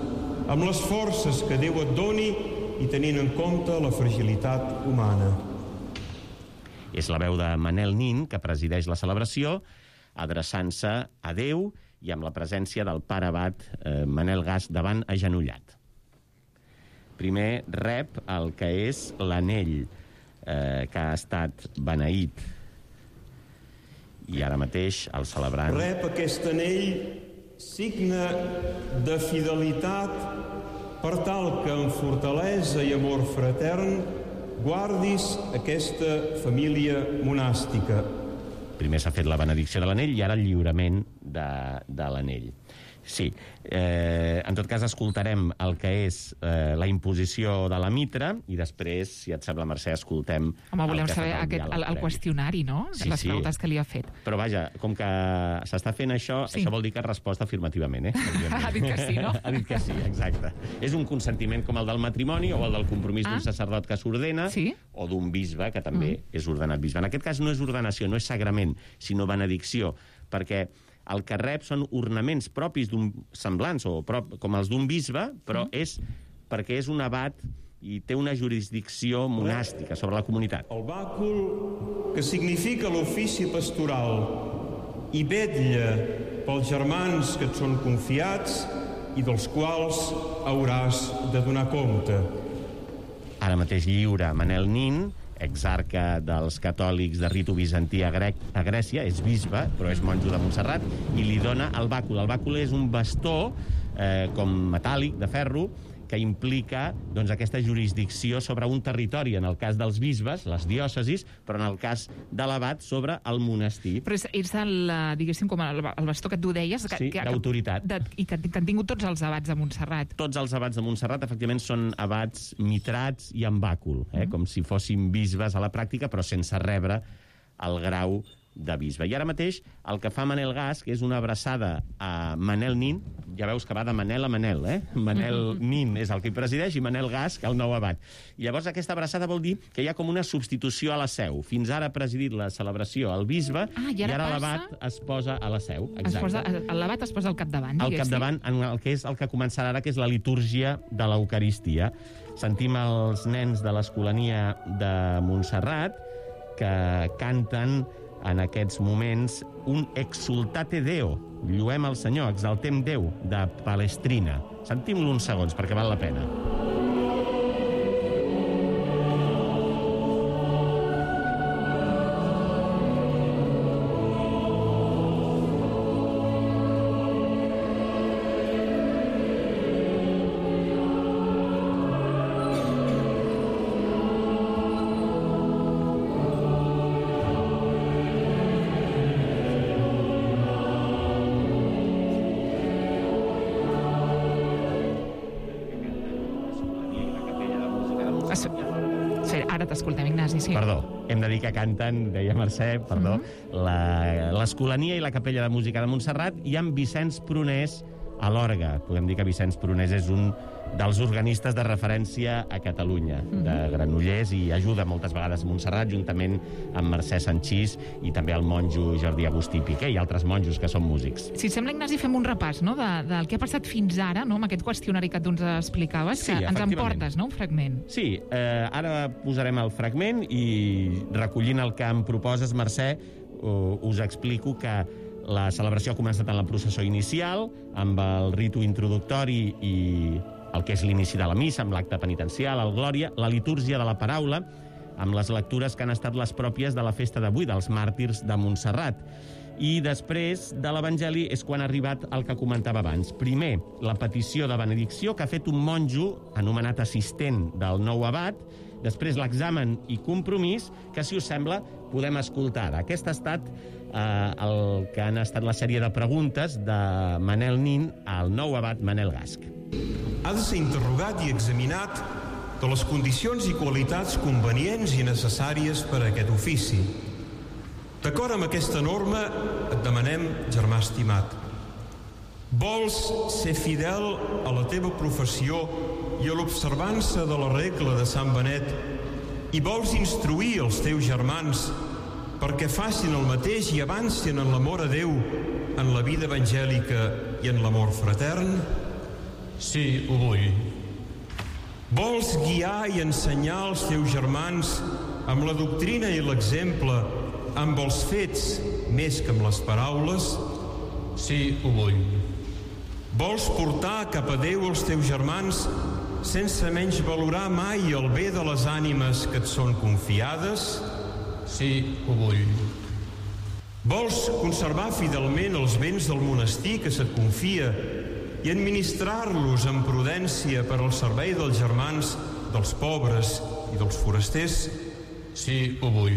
Amb les forces que Déu et doni i tenint en compte la fragilitat humana. És la veu de Manel Nin, que presideix la celebració, adreçant-se a Déu i amb la presència del pare abat eh, Manel Gasch davant agenollat. Primer rep el que és l'anell eh, que ha estat beneït. I ara mateix el celebrant... Rep aquest anell, signe de fidelitat, per tal que en fortalesa i amor fratern guardis aquesta família monàstica. Primer s'ha fet la benedicció de l'anell i ara el lliurament de, de l'anell. Sí. Eh, en tot cas, escoltarem el que és eh, la imposició de la mitra i després, si et sembla, Mercè, escoltem... Home, volem el que saber aquest, el, el qüestionari, no? Sí, Les sí. preguntes que li ha fet. Però vaja, com que s'està fent això, sí. Això vol dir que ha respost afirmativament, eh? Ha dit que sí, no? Ha dit que sí, exacte. És un consentiment com el del matrimoni o el del compromís ah. d'un sacerdot que s'ordena sí? o d'un bisbe que també mm. és ordenat bisbe. En aquest cas no és ordenació, no és sagrament, sinó benedicció, perquè el que rep són ornaments propis d'un semblants, o prop, com els d'un bisbe, però mm. és perquè és un abat i té una jurisdicció monàstica sobre la comunitat. El bàcul, que significa l'ofici pastoral, i vetlla pels germans que et són confiats i dels quals hauràs de donar compte. Ara mateix lliura Manel Nin, exarca dels catòlics de ritu bizantí a, Gre a Grècia, és bisbe, però és monjo de Montserrat, i li dona el bàcul. El bàcul és un bastó, eh, com metàl·lic, de ferro, que implica doncs, aquesta jurisdicció sobre un territori, en el cas dels bisbes, les diòcesis, però en el cas de l'abat, sobre el monestir. Però és, és el, diguéssim, com el, el bastó que tu deies... Que, sí, que, d'autoritat. De, I que, que han tingut tots els abats de Montserrat. Tots els abats de Montserrat, efectivament, són abats mitrats i amb bàcul, eh? Mm. Com si fossin bisbes a la pràctica, però sense rebre el grau de bisbe. I ara mateix el que fa Manel Gasc és una abraçada a Manel Nin, ja veus que va de Manel a Manel, eh? Manel Nin és el que hi presideix i Manel Gasc el nou abat. I llavors aquesta abraçada vol dir que hi ha com una substitució a la seu. Fins ara ha presidit la celebració el bisbe ah, i ara, ara l'abat es posa a la seu. L'abat es posa al capdavant, al capdavant, en el que és el que començarà ara, que és la litúrgia de l'Eucaristia. Sentim els nens de l'Escolania de Montserrat que canten en aquests moments un Exultate Deo, lluem el Senyor, exaltem Déu, de Palestrina. Sentim-lo uns segons, perquè val la pena. Ara t'escoltem, Ignasi, sí. Perdó, hem de dir que canten, deia Mercè, perdó, mm-hmm. l'Escolania i la Capella de Música de Montserrat, i amb Vicenç Prunés a l'orgue. Podem dir que Vicenç Prunés és un dels organistes de referència a Catalunya, mm-hmm. de Granollers, i ajuda moltes vegades a Montserrat, juntament amb Mercè Sanchís i també el monjo Jordi Agustí Piqué i altres monjos que són músics. Si et sembla, Ignasi, fem un repàs, no?, de, del que ha passat fins ara, no?, amb aquest qüestionari que tu ens explicaves, que sí, ens en portes, no?, un fragment. Sí, eh, ara posarem el fragment i, recollint el que em proposes, Mercè, uh, us explico que la celebració ha començat en la processó inicial, amb el ritu introductori i el que és l'inici de la missa, amb l'acte penitencial, el Glòria, la litúrgia de la paraula, amb les lectures que han estat les pròpies de la festa d'avui, dels màrtirs de Montserrat. I després de l'Evangeli és quan ha arribat el que comentava abans. Primer, la petició de benedicció que ha fet un monjo anomenat assistent del nou abat, després l'examen i compromís, que, si us sembla, podem escoltar. Aquest ha estat eh, el que han estat la sèrie de preguntes de Manel Nin al nou abat Manel Gasc. Ha de ser interrogat i examinat de les condicions i qualitats convenients i necessàries per a aquest ofici. D'acord amb aquesta norma, et demanem, germà estimat, vols ser fidel a la teva professió i a l'observança de la regla de Sant Benet i vols instruir els teus germans perquè facin el mateix i avancin en l'amor a Déu, en la vida evangèlica i en l'amor fratern? Sí, ho vull. Vols guiar i ensenyar els teus germans amb la doctrina i l'exemple, amb els fets més que amb les paraules? Sí, ho vull. Vols portar cap a Déu els teus germans sense menys valorar mai el bé de les ànimes que et són confiades? Sí, ho vull. Vols conservar fidelment els béns del monestir que se't confia i administrar-los amb prudència per al servei dels germans, dels pobres i dels forasters? Sí, ho vull.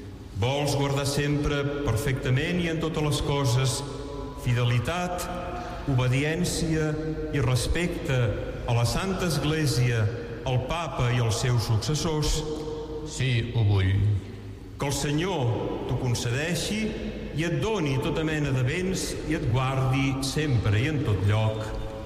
Vols guardar sempre, perfectament i en totes les coses, fidelitat, obediència i respecte a la Santa Església, al Papa i als seus successors? Sí, ho vull. Que el Senyor t'ho concedeixi i et doni tota mena de béns i et guardi sempre i en tot lloc.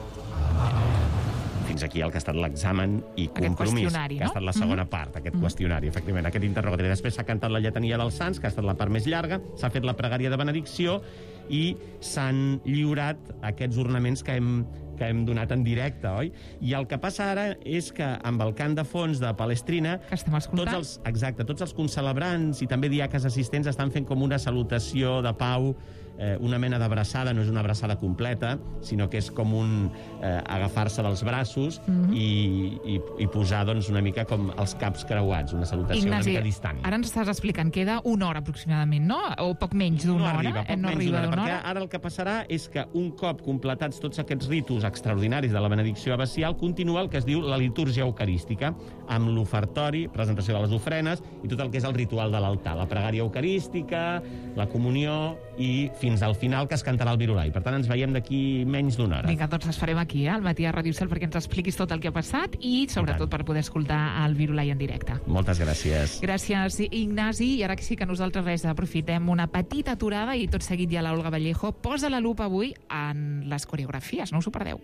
Fins aquí el que ha estat l'examen i compromís, qüestionari, que ha no? estat la segona Mhm. part, aquest Mhm. qüestionari, efectivament, aquest interrogatori. Després s'ha cantat la lletania dels Sants, que ha estat la part més llarga, s'ha fet la pregària de benedicció i s'han lliurat aquests ornaments que hem, que hem donat en directe, oi? I el que passa ara és que amb el cant de fons de Palestrina, que estem escoltant, tots els, exacte, tots els concelebrants i també diaques assistents estan fent com una salutació de pau, eh, una mena d'abraçada, no és una abraçada completa, sinó que és com un eh, agafar-se dels braços Mhm. i, i, i posar doncs, una mica com els caps creuats, una salutació Ignasi, una mica distant. ara ens estàs explicant, queda una hora aproximadament, no? O poc menys d'una No hora? arriba, poc Eh, no menys arriba d'una hora, d'una perquè hora? ara el que passarà és que un cop completats tots aquests ritus extraordinaris de la benedicció abacial, continua el que es diu la litúrgia eucarística, amb l'ofertori, presentació de les ofrenes i tot el que és el ritual de l'altar, la pregària eucarística, la comunió i fins al final que es cantarà el virulai. Per tant, ens veiem d'aquí menys d'una hora. Vinga, doncs esperem aquí, eh, al matí a Ràdio Cel, perquè ens expliquis tot el que ha passat i, sobretot, per poder escoltar el virulai en directe. Moltes gràcies. Gràcies, Ignasi. I ara sí que nosaltres res, aprofitem una petita aturada i tot seguit ja l'Olga Vallejo posa la lupa avui en les coreografies, no us ho perdeu.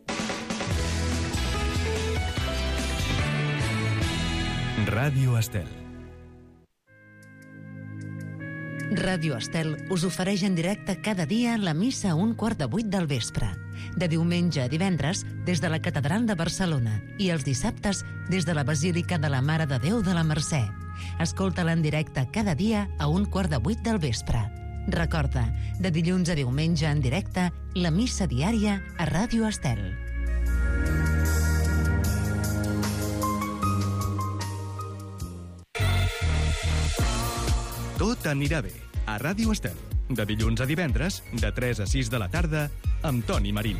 Ràdio Estel. Ràdio Estel us ofereix en directe cada dia la missa a un quart de vuit del vespre. De diumenge a divendres, des de la Catedral de Barcelona i els dissabtes des de la Basílica de la Mare de Déu de la Mercè. Escolta-la en directe cada dia a un quart de vuit del vespre. Recorda, de dilluns a diumenge en directe, la missa diària a Ràdio Estel. Tot anirà bé. A Ràdio Estel. De dilluns a divendres, de tres a sis de la tarda, amb Toni Marín.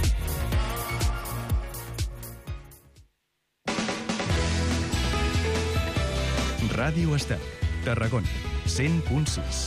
Ràdio Estel. Tarragona. cent punt sis.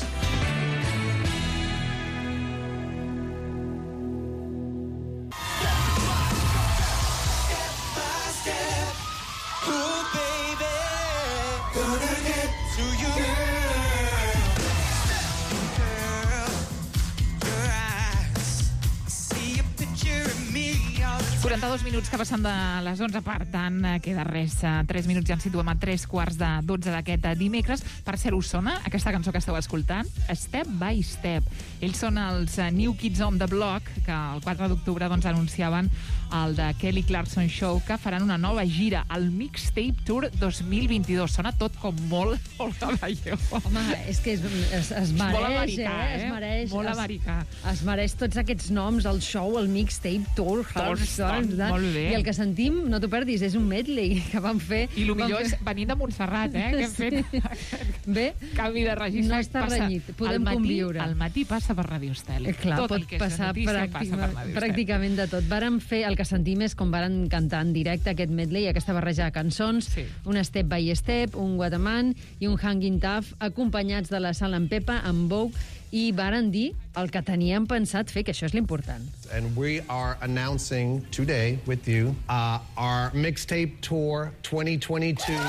quaranta-dos minuts que passen de les onze, per tant, queda res. tres minuts ja ens situem a tres quarts de dotze d'aquest dimecres. Per cert, us sona aquesta cançó que esteu escoltant? Step by Step. Ells són els New Kids on the Block, que el quatre d'octubre doncs, anunciaven el de Kelly Clarkson Show, que faran una nova gira, el Mixtape Tour dos mil vint-i-dos. Sona tot com molt, molt Vallejo. Home, és que es, es, es mereix, molt americà, eh? eh? Es mereix, molt es, americà. Es mereix tots aquests noms, el show, el Mixtape Tour, Tots, doncs, molt bé. I el que sentim, no t'ho perdis, és un medley que van fer... I el millor fer... és venint de Montserrat, eh? Que hem fet bé, canvi de registre. no està passa, renyit, podem al matí, conviure. Al matí passa per Ràdio Estel. Eh, clar, tot pot el que és passar notícia pràctima, passa per Ràdio Estel. pràcticament de tot. Varen fer, el que sentim és com varen cantar en directe aquest medley, aquesta barreja de cançons, sí. Un Step by Step, un Guataman i un Hanging Tough, acompanyats de la Sal en Pepa, amb Vogue, i varen dir el que teníem pensat fer, que això és l'important. And we are announcing today with you uh, our mixtape tour twenty twenty-two.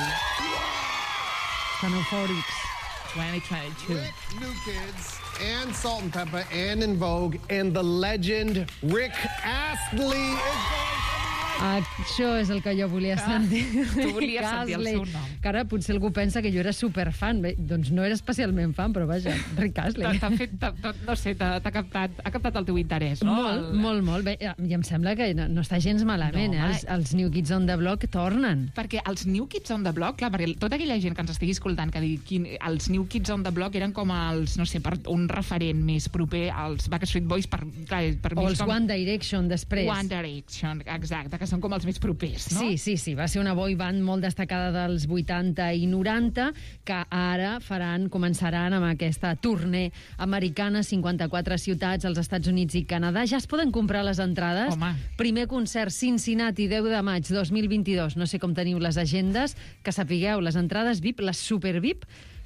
Estan eufòrics. twenty twenty-two. With New Kids and Salt and Pepper and In Vogue and the legend Rick Astley is going. Això és el que jo volia sentir. Tu volies sentir el seu nom. Que ara potser algú pensa que jo era superfan. Bé, doncs no era especialment fan, però vaja, Rick Astley. T'ha fet, t'ha, no sé, t'ha, t'ha captat, ha captat el teu interès, no? Molt, el... molt, molt. Bé, i em sembla que no, no està gens malament, No, eh? Els, els New Kids on the Block tornen. Perquè els New Kids on the Block, clar, perquè tota aquella gent que ens estigui escoltant, que digui quin, els New Kids on the Block eren com els, no sé, per un referent més proper als Backstreet Boys, per, clar, per mi O els com... One Direction després. One Direction, exacte, que són com els més propers, no? Sí, sí, sí. Va ser una boy band molt destacada dels vuitanta i noranta, que ara faran, començaran amb aquesta tournée americana, cinquanta-quatre ciutats als Estats Units i Canadà. Ja es poden comprar les entrades. Home. Primer concert, Cincinnati, deu de maig dos mil vint-i-dos. No sé com teniu les agendes, que sapigueu, les entrades V I P, les super V I P,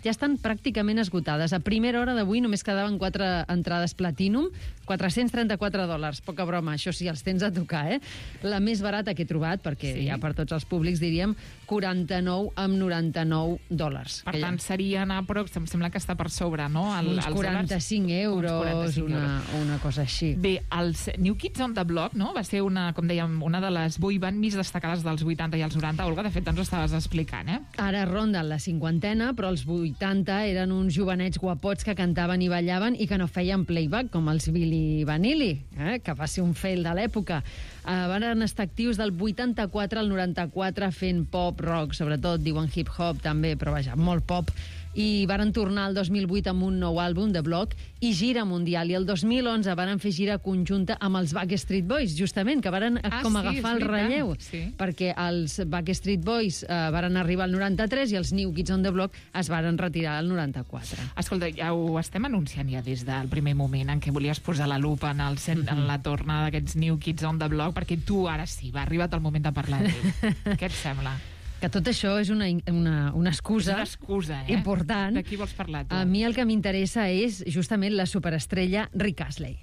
ja estan pràcticament esgotades. A primera hora d'avui només quedaven quatre entrades Platinum, quatre-cents trenta-quatre dòlars. Poca broma, això sí, els tens a tocar, eh? La més barata que he trobat, perquè sí. ja per tots els públics diríem, quaranta-nou amb noranta-nou dòlars. Per tant, ja... serien a prop, em sembla que està per sobre, no? El, uns quaranta-cinc euros, quaranta-cinc una, euros. Una cosa així. Bé, els New Kids on the Block, no? Va ser una, com dèiem, una de les boy band més destacades dels vuitanta i els noranta. Olga, de fet, ens ho estaves explicant, eh? Ara ronden la cinquantena, però els vuitanta eren uns jovenets guapots que cantaven i ballaven i que no feien playback, com els Billy Vanilli, eh? Que va ser un fail de l'època. Uh, van estar actius del vuitanta-quatre al noranta-quatre fent pop, rock, sobretot, diuen hip-hop també, però vaja, molt pop. I varen tornar el dos mil vuit amb un nou àlbum de Block i gira mundial. I el dos mil onze varen fer gira conjunta amb els Backstreet Boys, justament, que varen ah, com agafar sí, el relleu. Sí. Perquè els Backstreet Boys eh, varen arribar al noranta-tres i els New Kids on the Block es varen retirar al noranta-quatre. Escolta, ja ho estem anunciant ja des del primer moment en què volies posar la lupa en, el cent, mm-hmm. en la tornada d'aquests New Kids on the Block, perquè tu ara sí, va arribat el moment de parlar d'ell. Què et sembla? Que tot això és una, una, una excusa, una excusa eh? important. De qui vols parlar, tu? A mi el que m'interessa és justament la superestrella Rick Astley.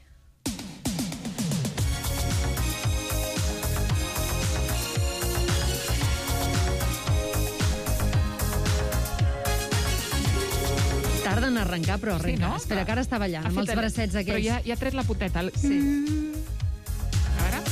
Tarda en arrencar, però arrenca. Sí, no? Espera, que ara està ballant, amb els bracets aquells. Però ja, ja ha tret la poteta. Sí. Mm. A veure...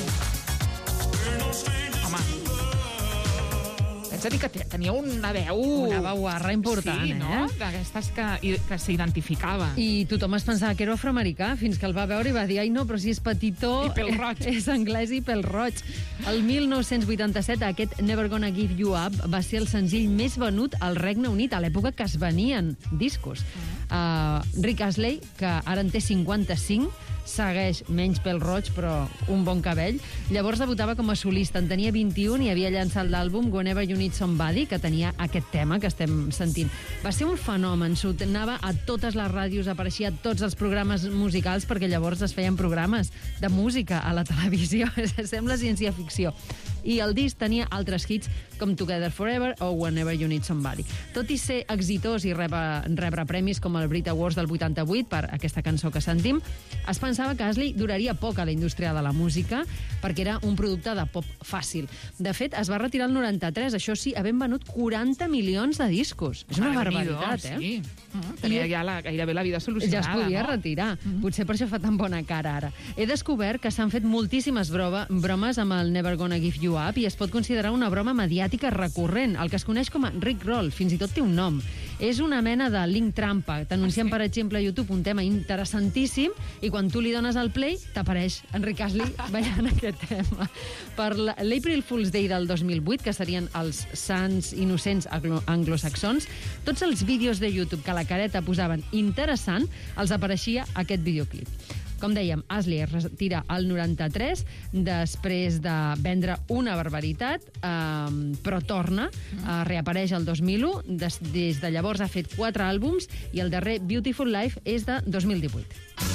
Haig de dir que tenia una veu... Una veuarra important, sí, no? eh? D'aquestes que, que s'identificava. I tothom es pensava que era afroamericà, fins que el va veure i va dir ai no, però si és petitó... I pèl roig. És anglès i pèl roig. El mil nou-cents vuitanta-set, aquest Never Gonna Give You Up va ser el senzill més venut al Regne Unit, a l'època que es venien discos. Uh, Rick Astley, que ara en té cinquanta-cinc, segueix menys pèl roig, però un bon cabell. Llavors debutava com a solista, en tenia vint-i-un i havia llançat l'àlbum Whenever You Need Somebody, que tenia aquest tema que estem sentint. Va ser un fenomen, s'anava a totes les ràdios, apareixia a tots els programes musicals, perquè llavors es feien programes de música a la televisió. Sembla ciència-ficció. I el disc tenia altres hits com Together Forever o Whenever You Need Somebody. Tot i ser exitós i rebre, rebre premis com el Brit Awards del vuitanta-vuit per aquesta cançó que sentim, es pensava que Astley duraria poc a la indústria de la música perquè era un producte de pop fàcil. De fet, es va retirar el noranta-tres, això sí, havent venut quaranta milions de discos. És una barbaritat, eh? Sí. Uh, tenia ja la, gairebé la vida solucionada, ja es podia no? retirar. Uh-huh. Potser per això fa tan bona cara ara. He descobert que s'han fet moltíssimes broma, bromes amb el Never Gonna Give You Up i es pot considerar una broma mediàtica recurrent, el que es coneix com a Rick Roll, fins i tot té un nom. És una mena de link trampa. T'anuncien, per exemple, a YouTube un tema interessantíssim i quan tu li dones el play, t'apareix Enric Astley ballant aquest tema. Per l'April Fool's Day del dos mil vuit, que serien els sants innocents anglosaxons, tots els vídeos de YouTube que la careta posaven interessant, els apareixia aquest videoclip. Com dèiem, Astley es retira al noranta-tres després de vendre una barbaritat, eh, però torna, eh, reapareix el dos mil u, des, des de llavors ha fet quatre àlbums i el darrer Beautiful Life és de dos mil divuit.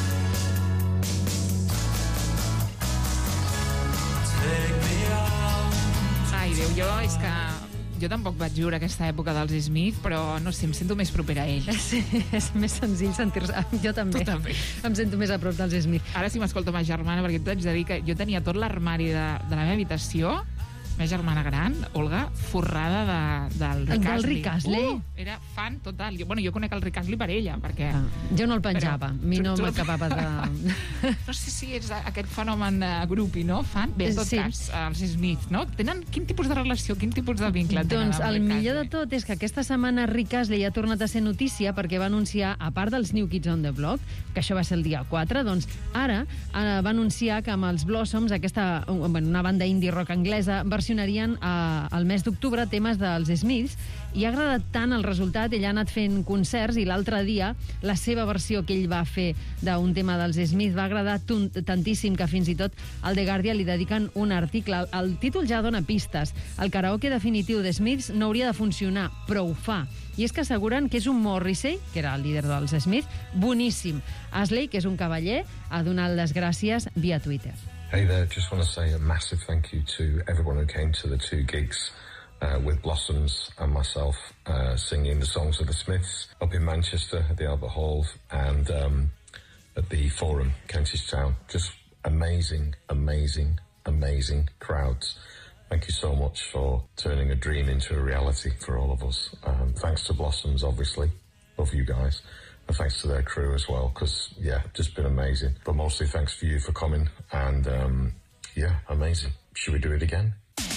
Ai, Déu, jo és que... Jo tampoc vaig viure aquesta època dels Smith, però no sé, em sento més propera a ells. Sí, és més senzill sentir-se... Jo també. Tu també. Em sento més a prop dels Smith. Ara sí m'escolta ma germana, perquè t'haig de dir que jo tenia tot l'armari de, de la meva habitació, ma germana gran, Olga, forrada de, del Rick Astley. Del Rick Astley? Uh, era fan total. Jo, bueno, jo conec el Rick Astley per ella, perquè... Ah, jo no el penjava, a mi no m'acabava de... No sé si és aquest fenomen de grupi, no? Fan? Bé, en tot sí. cas, els Smith, no? Tenen quin tipus de relació, quin tipus de vincle tenen? Doncs el millor de tot és que aquesta setmana Rick Astley ha tornat a ser notícia perquè va anunciar, a part dels New Kids on the Block, que això va ser el dia quatre, doncs ara eh, va anunciar que amb els Blossoms, aquesta, una banda indie rock anglesa, versionarien eh, el mes d'octubre temes dels Smiths i ha agradat tant el resultat, ell ha anat fent concerts i l'altre dia la seva versió que ell va fer d'un tema dels Smiths va agradar tantíssim que fins i tot al The Guardian li dediquen un article. El, el títol ja dona pistes. El karaoke definitiu de Smiths no hauria de funcionar, però ho fa. I és que asseguren que és un Morrissey, que era el líder dels Smiths, boníssim. Astley, que és un cavaller, ha donat les gràcies via Twitter. Hey there, just want to say a massive thank you to everyone who came to the two gigs uh, with Blossoms and myself uh, singing the songs of the Smiths up in Manchester at the Albert Hall and um, at the Forum, Kentish Town. Just amazing, amazing, amazing crowds. Thank you so much for turning a dream into a reality for all of us. Um, thanks to Blossoms, obviously. Love you guys. And thanks to their crew as well, because, yeah, just been amazing. But mostly thanks for you for coming. And, um, yeah, amazing. Should we do it again?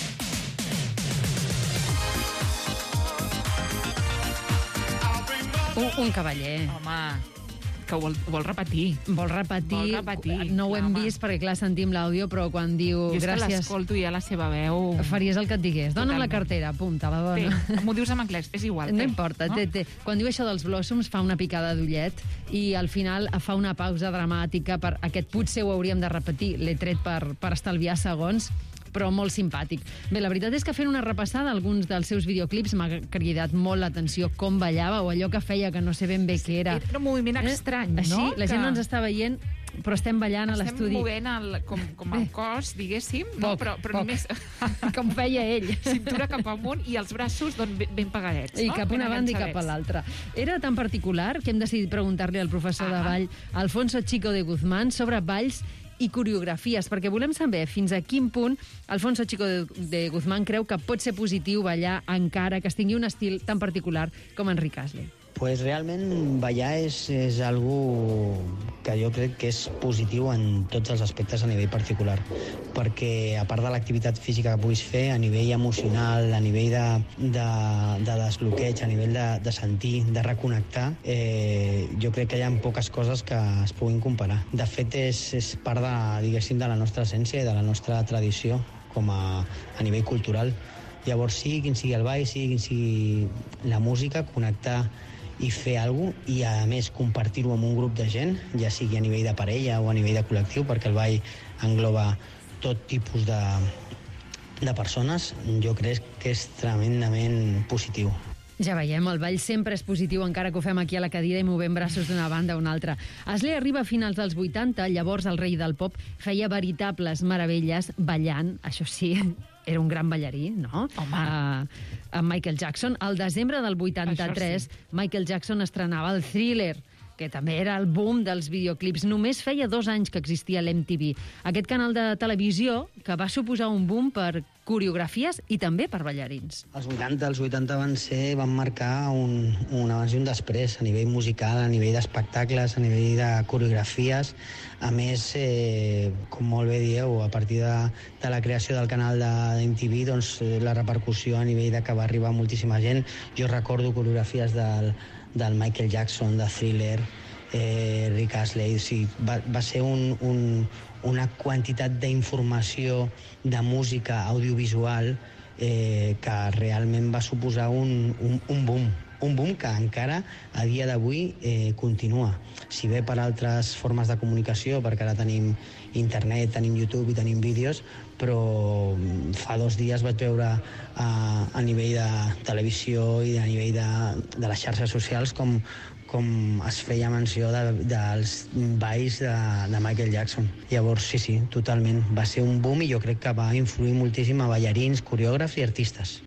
Un, un cavaller. Home, que vol, vol repetir. Vol repetir. Vol repetir. No ho hem Home. vist perquè, clar, sentim l'àudio, però quan diu Jo és que gràcies... l'escolto i ja la seva veu... Faries el que et digués. Dóna'm la cartera, pum, te la dono. Té, m'ho dius en anglès, és igual. No té, importa, no? té, té. Quan diu això dels Blossoms fa una picada d'ullet i al final fa una pausa dramàtica per aquest potser ho hauríem de repetir, l'he tret per, per estalviar segons, però molt simpàtic. Bé, la veritat és que fent una repassada a alguns dels seus videoclips m'ha cridat molt l'atenció com ballava o allò que feia que no sé ben bé què era. Era un moviment estrany, eh? Així, no? la gent no ens està veient, però estem ballant a l'estudi. Estem movent el, com, com el cos, diguéssim, no? Poc, però, però poc. només... Com feia ell. Cintura cap amunt i els braços doncs, ben, ben pagadets, I no? cap Ben una banda i cap a enganxadets. l'altra. Era tan particular que hem decidit preguntar-li al professor de ball, Alfonso Chico de Guzmán, sobre balls i coreografies, perquè volem saber fins a quin punt Alfonso Chico de, de Guzmán creu que pot ser positiu ballar encara que es tingui un estil tan particular com Enric Astley. Pues realment ballar és, és algo que jo crec que és positiu en tots els aspectes a nivell particular, perquè a part de l'activitat física que puguis fer, a nivell emocional, a nivell de, de, de desbloqueig, a nivell de, de sentir, de reconnectar, eh, jo crec que hi ha poques coses que es puguin comparar. De fet, és, és part de, diguéssim, de la nostra essència i de la nostra tradició com a, a nivell cultural. Llavors, sigui quin sigui el ball, sigui quin sigui la música, connectar i fer alguna cosa, i a més compartir-ho amb un grup de gent, ja sigui a nivell de parella o a nivell de col·lectiu, perquè el ball engloba tot tipus de, de persones, jo crec que és tremendament positiu. Ja veiem, el ball sempre és positiu, encara que ho fem aquí a la cadira i movem braços d'una banda a una altra. Astley arriba a finals dels vuitanta, llavors el rei del pop feia veritables meravelles ballant, això sí, era un gran ballarí, no? Home. Uh, amb Michael Jackson. Al desembre del vuitanta-tres, sí. Michael Jackson estrenava el Thriller, que també era el boom dels videoclips. Només feia dos anys que existia l'M T V. Aquest canal de televisió que va suposar un boom per coreografies i també per ballarins. Els vuitanta, els vuitanta van ser, van marcar un, un abans i un després, a nivell musical, a nivell d'espectacles, a nivell de coreografies. A més, eh, com molt bé dieu, a partir de, de la creació del canal de, de M T V, doncs, la repercussió a nivell de que va arribar moltíssima gent. Jo recordo coreografies del, del Michael Jackson, de Thriller, eh, Rick Astley. O sigui, va, va ser un, un, una quantitat d'informació, de música audiovisual, eh, que realment va suposar un, un, un boom. Un boom que encara a dia d'avui eh, continua. Si bé per altres formes de comunicació, perquè ara tenim internet, tenim YouTube i tenim vídeos, però fa dos dies vaig veure a, a nivell de televisió i a nivell de, de les xarxes socials com, com es feia menció de, dels balls de, de Michael Jackson. Llavors, sí, sí, totalment. Va ser un boom i jo crec que va influir moltíssim a ballarins, coreògrafs i artistes.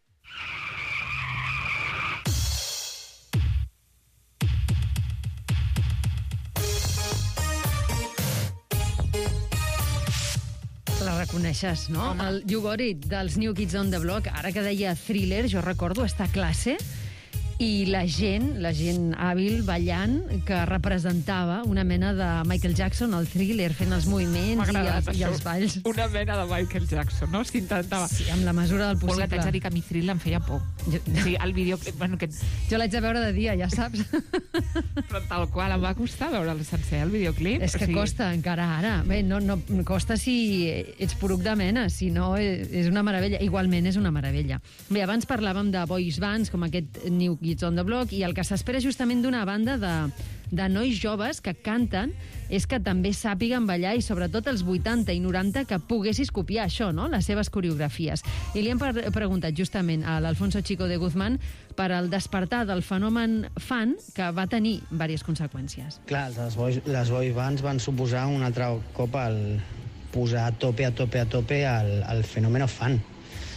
La reconeixes, no? Home. El You Got It dels New Kids on the Block, ara que deia Thriller, jo recordo estar a classe i la gent, la gent hàbil ballant, que representava una mena de Michael Jackson, el Thriller, fent els moviments i els, i els balls. Una mena de Michael Jackson, no? S'intentava. Sí, amb la mesura del possible. Olga, t'haig de dir que a mi Thriller em feia por. Jo, o sigui, el videoclip... Bueno, que... Jo l'haig de veure de dia, ja saps. Però tal qual, em va costar veure'l sencer, el videoclip. És que o sigui... costa encara ara. Bé, no, no, costa si ets poruc de mena, si no és una meravella. Igualment és una meravella. Bé, abans parlàvem de boys bands, com aquest New Kids on the Block, i el que s'espera justament d'una banda de, de nois joves que canten és que també sàpiguen ballar, i sobretot els vuitanta i noranta que poguessis copiar això, no?, les seves coreografies. I li hem pre preguntat justament a l'Alfonso Chico de Guzmán per al despertar del fenomen fan, que va tenir diverses conseqüències. Clar, les boys, les boys bands van suposar un altre cop el posar a tope, a tope, a tope el, el fenomen fan.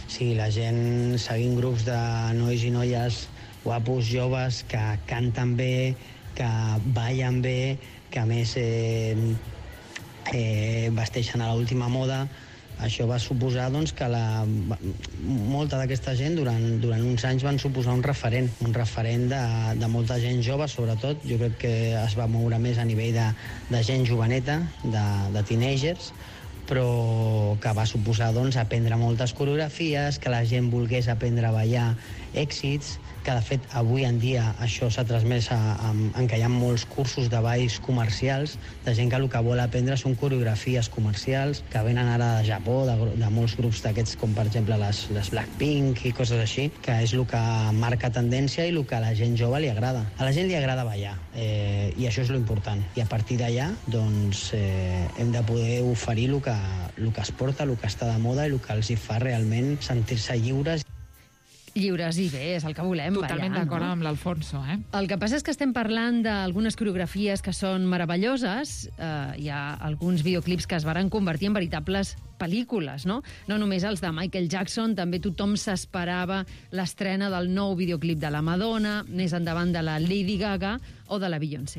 sigui, la gent seguint grups de nois i noies guapos, joves, que canten bé, que ballen bé, que a més eh, eh, vesteixen a l'última moda. Això va suposar doncs, que la, molta d'aquesta gent durant, durant uns anys van suposar un referent, un referent de, de molta gent jove, sobretot. Jo crec que es va moure més a nivell de, de gent joveneta, de, de teenagers, però que va suposar doncs, aprendre moltes coreografies, que la gent volgués aprendre a ballar èxits, que de fet avui en dia això s'ha transmès a, a, en què hi ha molts cursos de balls comercials, de gent que el que vol aprendre són coreografies comercials, que venen ara de Japó, de, de molts grups d'aquests, com per exemple les, les Blackpink i coses així, que és el que marca tendència i el que a la gent jove li agrada. A la gent li agrada ballar, eh, i això és lo important. I a partir d'allà, doncs, eh, hem de poder oferir el que, el que es porta, el que està de moda i el que els hi fa realment sentir-se lliures. Lliures i bé, és el que volem. Totalment ballant, d'acord no? amb l'Alfonso, eh? El que passa és que estem parlant d'algunes coreografies que són meravelloses. Eh, hi ha alguns videoclips que es varen convertir en veritables pel·lícules, no? No només els de Michael Jackson, també tothom s'esperava l'estrena del nou videoclip de la Madonna, més endavant de la Lady Gaga o de la Beyoncé.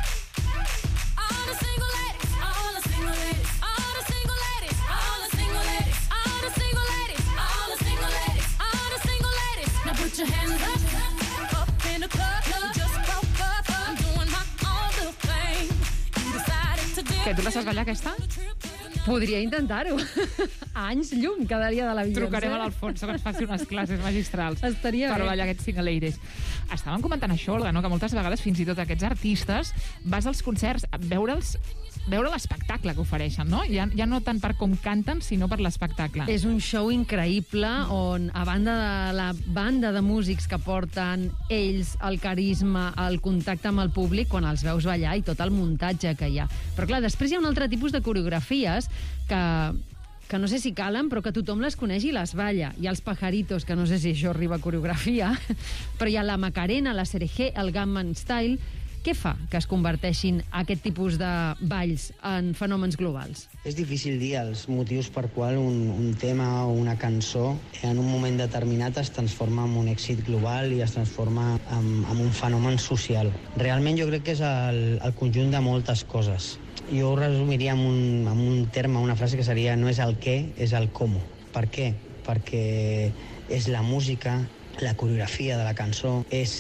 Què, tu la saps ballar, aquesta? Podria intentar-ho. Anys llum quedaria de la Beyoncé. Trucarem a l'Alfonso que ens faci unes classes magistrals Estaria per bé. ballar aquests Single Ladies. Estàvem comentant això, Olga, no? Que moltes vegades fins i tot aquests artistes vas als concerts a veure'ls veure l'espectacle que ofereixen, no? Ja, ja no tant per com canten, sinó per l'espectacle. És un show increïble on, a banda de la banda de músics que porten ells, el carisma, el contacte amb el públic, quan els veus ballar i tot el muntatge que hi ha. Però clar, després hi ha un altre tipus de coreografies que que no sé si calen, però que tothom les coneix i les balla. Hi ha els pajaritos, que no sé si això arriba a coreografia, però hi ha la Macarena, la Serejé, el Gangnam Style. Què fa que es converteixin aquest tipus de balls en fenòmens globals? És difícil dir els motius per qual un, un tema o una cançó en un moment determinat es transforma en un èxit global i es transforma en, en un fenomen social. Realment jo crec que és el, el conjunt de moltes coses. Jo ho resumiria en un, en un terme, una frase que seria no és el què, és el com. Per què? Perquè és la música, la coreografia de la cançó, és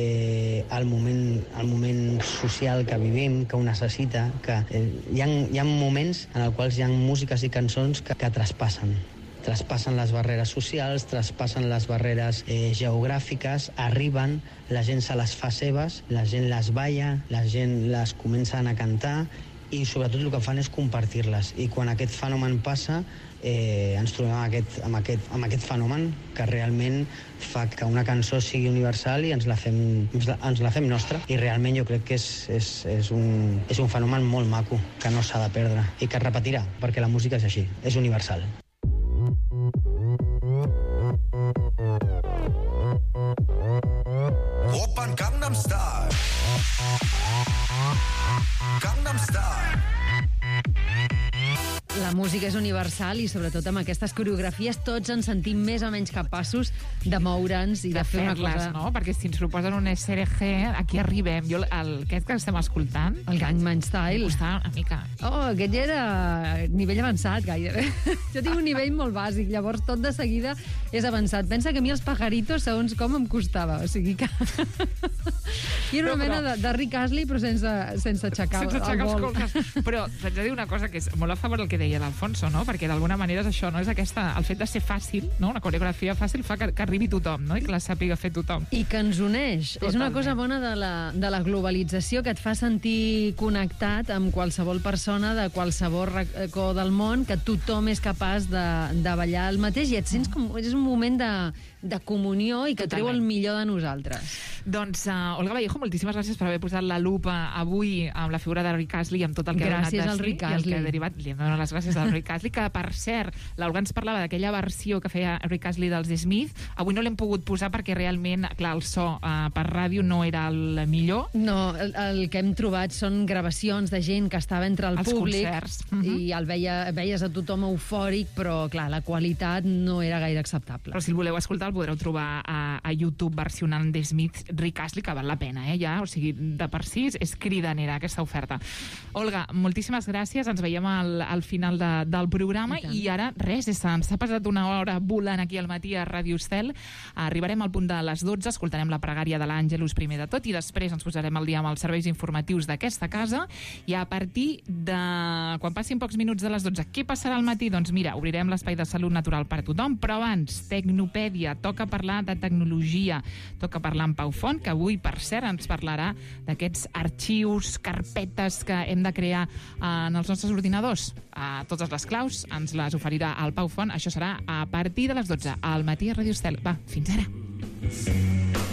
eh, el, moment, el moment social que vivim, que ho necessita, que eh, hi, ha, hi ha moments en els quals hi ha músiques i cançons que, que traspassen. Traspassen les barreres socials, traspassen les barreres eh, geogràfiques, arriben, la gent se les fa seves, la gent les balla, la gent les comença a cantar i sobretot el que fan és compartir-les. I quan aquest fenomen passa, eh, ens trobem amb aquest, amb, aquest, amb aquest fenomen que realment fa que una cançó sigui universal i ens la fem, ens la, ens la fem nostra. I realment jo crec que és, és, és, un, és un fenomen molt maco, que no s'ha de perdre i que es repetirà, perquè la música és així, és universal. Open Gangnam Style. Gangnam Style. La música és universal i sobretot amb aquestes coreografies tots ens sentim més o menys capaços de moure'ns i de, de fer una cosa... no? Perquè si ens proposen un S R G, aquí arribem. Jo, el, aquest que estem escoltant... El Gangnam Style. Costava una mica. Oh, aquest ja era nivell avançat, gairebé. Jo tinc un nivell molt bàsic, llavors tot de seguida és avançat. Pensa que a mi els pajaritos, segons com, em costava. O sigui que... I era una No, però- mena de, de Rick Astley, però sense, sense aixecar, sense aixecar el els vol. colzes. Però t'haig de dir una cosa que és molt a favor del que deia l'Alfonso, no? Perquè d'alguna manera és això, no? És aquesta, el fet de ser fàcil, no? Una coreografia fàcil fa que, que arribi tothom, no? I que la sàpiga fer tothom. I que ens uneix. Totalment. És una cosa bona de la, de la globalització que et fa sentir connectat amb qualsevol persona de qualsevol racó del món, que tothom és capaç de, de ballar el mateix i et sents com... És un moment de, de comunió i que Totalment. treu el millor de nosaltres. Doncs, uh, Olga Vallejo, moltíssimes gràcies per haver posat la lupa avui amb la figura de Rick Astley i amb tot el que Gràcies ha donat al de si Rick i el que Astley. ha derivat. Li hem de donar les gràcies gràcies al Rick Astley, que, per cert, l'Olga ens parlava d'aquella versió que feia Rick Astley dels Smith. Avui no l'hem pogut posar perquè realment, clar, el so uh, per ràdio no era el millor. No, el, el que hem trobat són gravacions de gent que estava entre el Els públic concerts. i el veia, veies a tothom eufòric, però, clar, la qualitat no era gaire acceptable. Però si el voleu escoltar el podreu trobar a, a YouTube versionant The Smith, Rick Astley, que val la pena, eh, ja, o sigui, de per si és cridanera aquesta oferta. Olga, moltíssimes gràcies, ens veiem al, al final de, del programa i, i ara res, ens ha passat una hora volant aquí al matí a Ràdio Estel. Arribarem al punt de les dotze, escoltarem la pregària de l'Àngelus primer de tot i després ens posarem al dia amb els serveis informatius d'aquesta casa i a partir de... quan passin pocs minuts de les dotze, què passarà al matí? Doncs mira, obrirem l'espai de salut natural per a tothom, però abans, Tecnopèdia, toca parlar de tecnologia, toca parlar amb Pau Font, que avui, per cert, ens parlarà d'aquests arxius, carpetes que hem de crear en els nostres ordinadors. A totes les claus ens les oferirà el Pau Font. Això serà a partir de les dotze al matí a Ràdio Estel. Va, fins ara.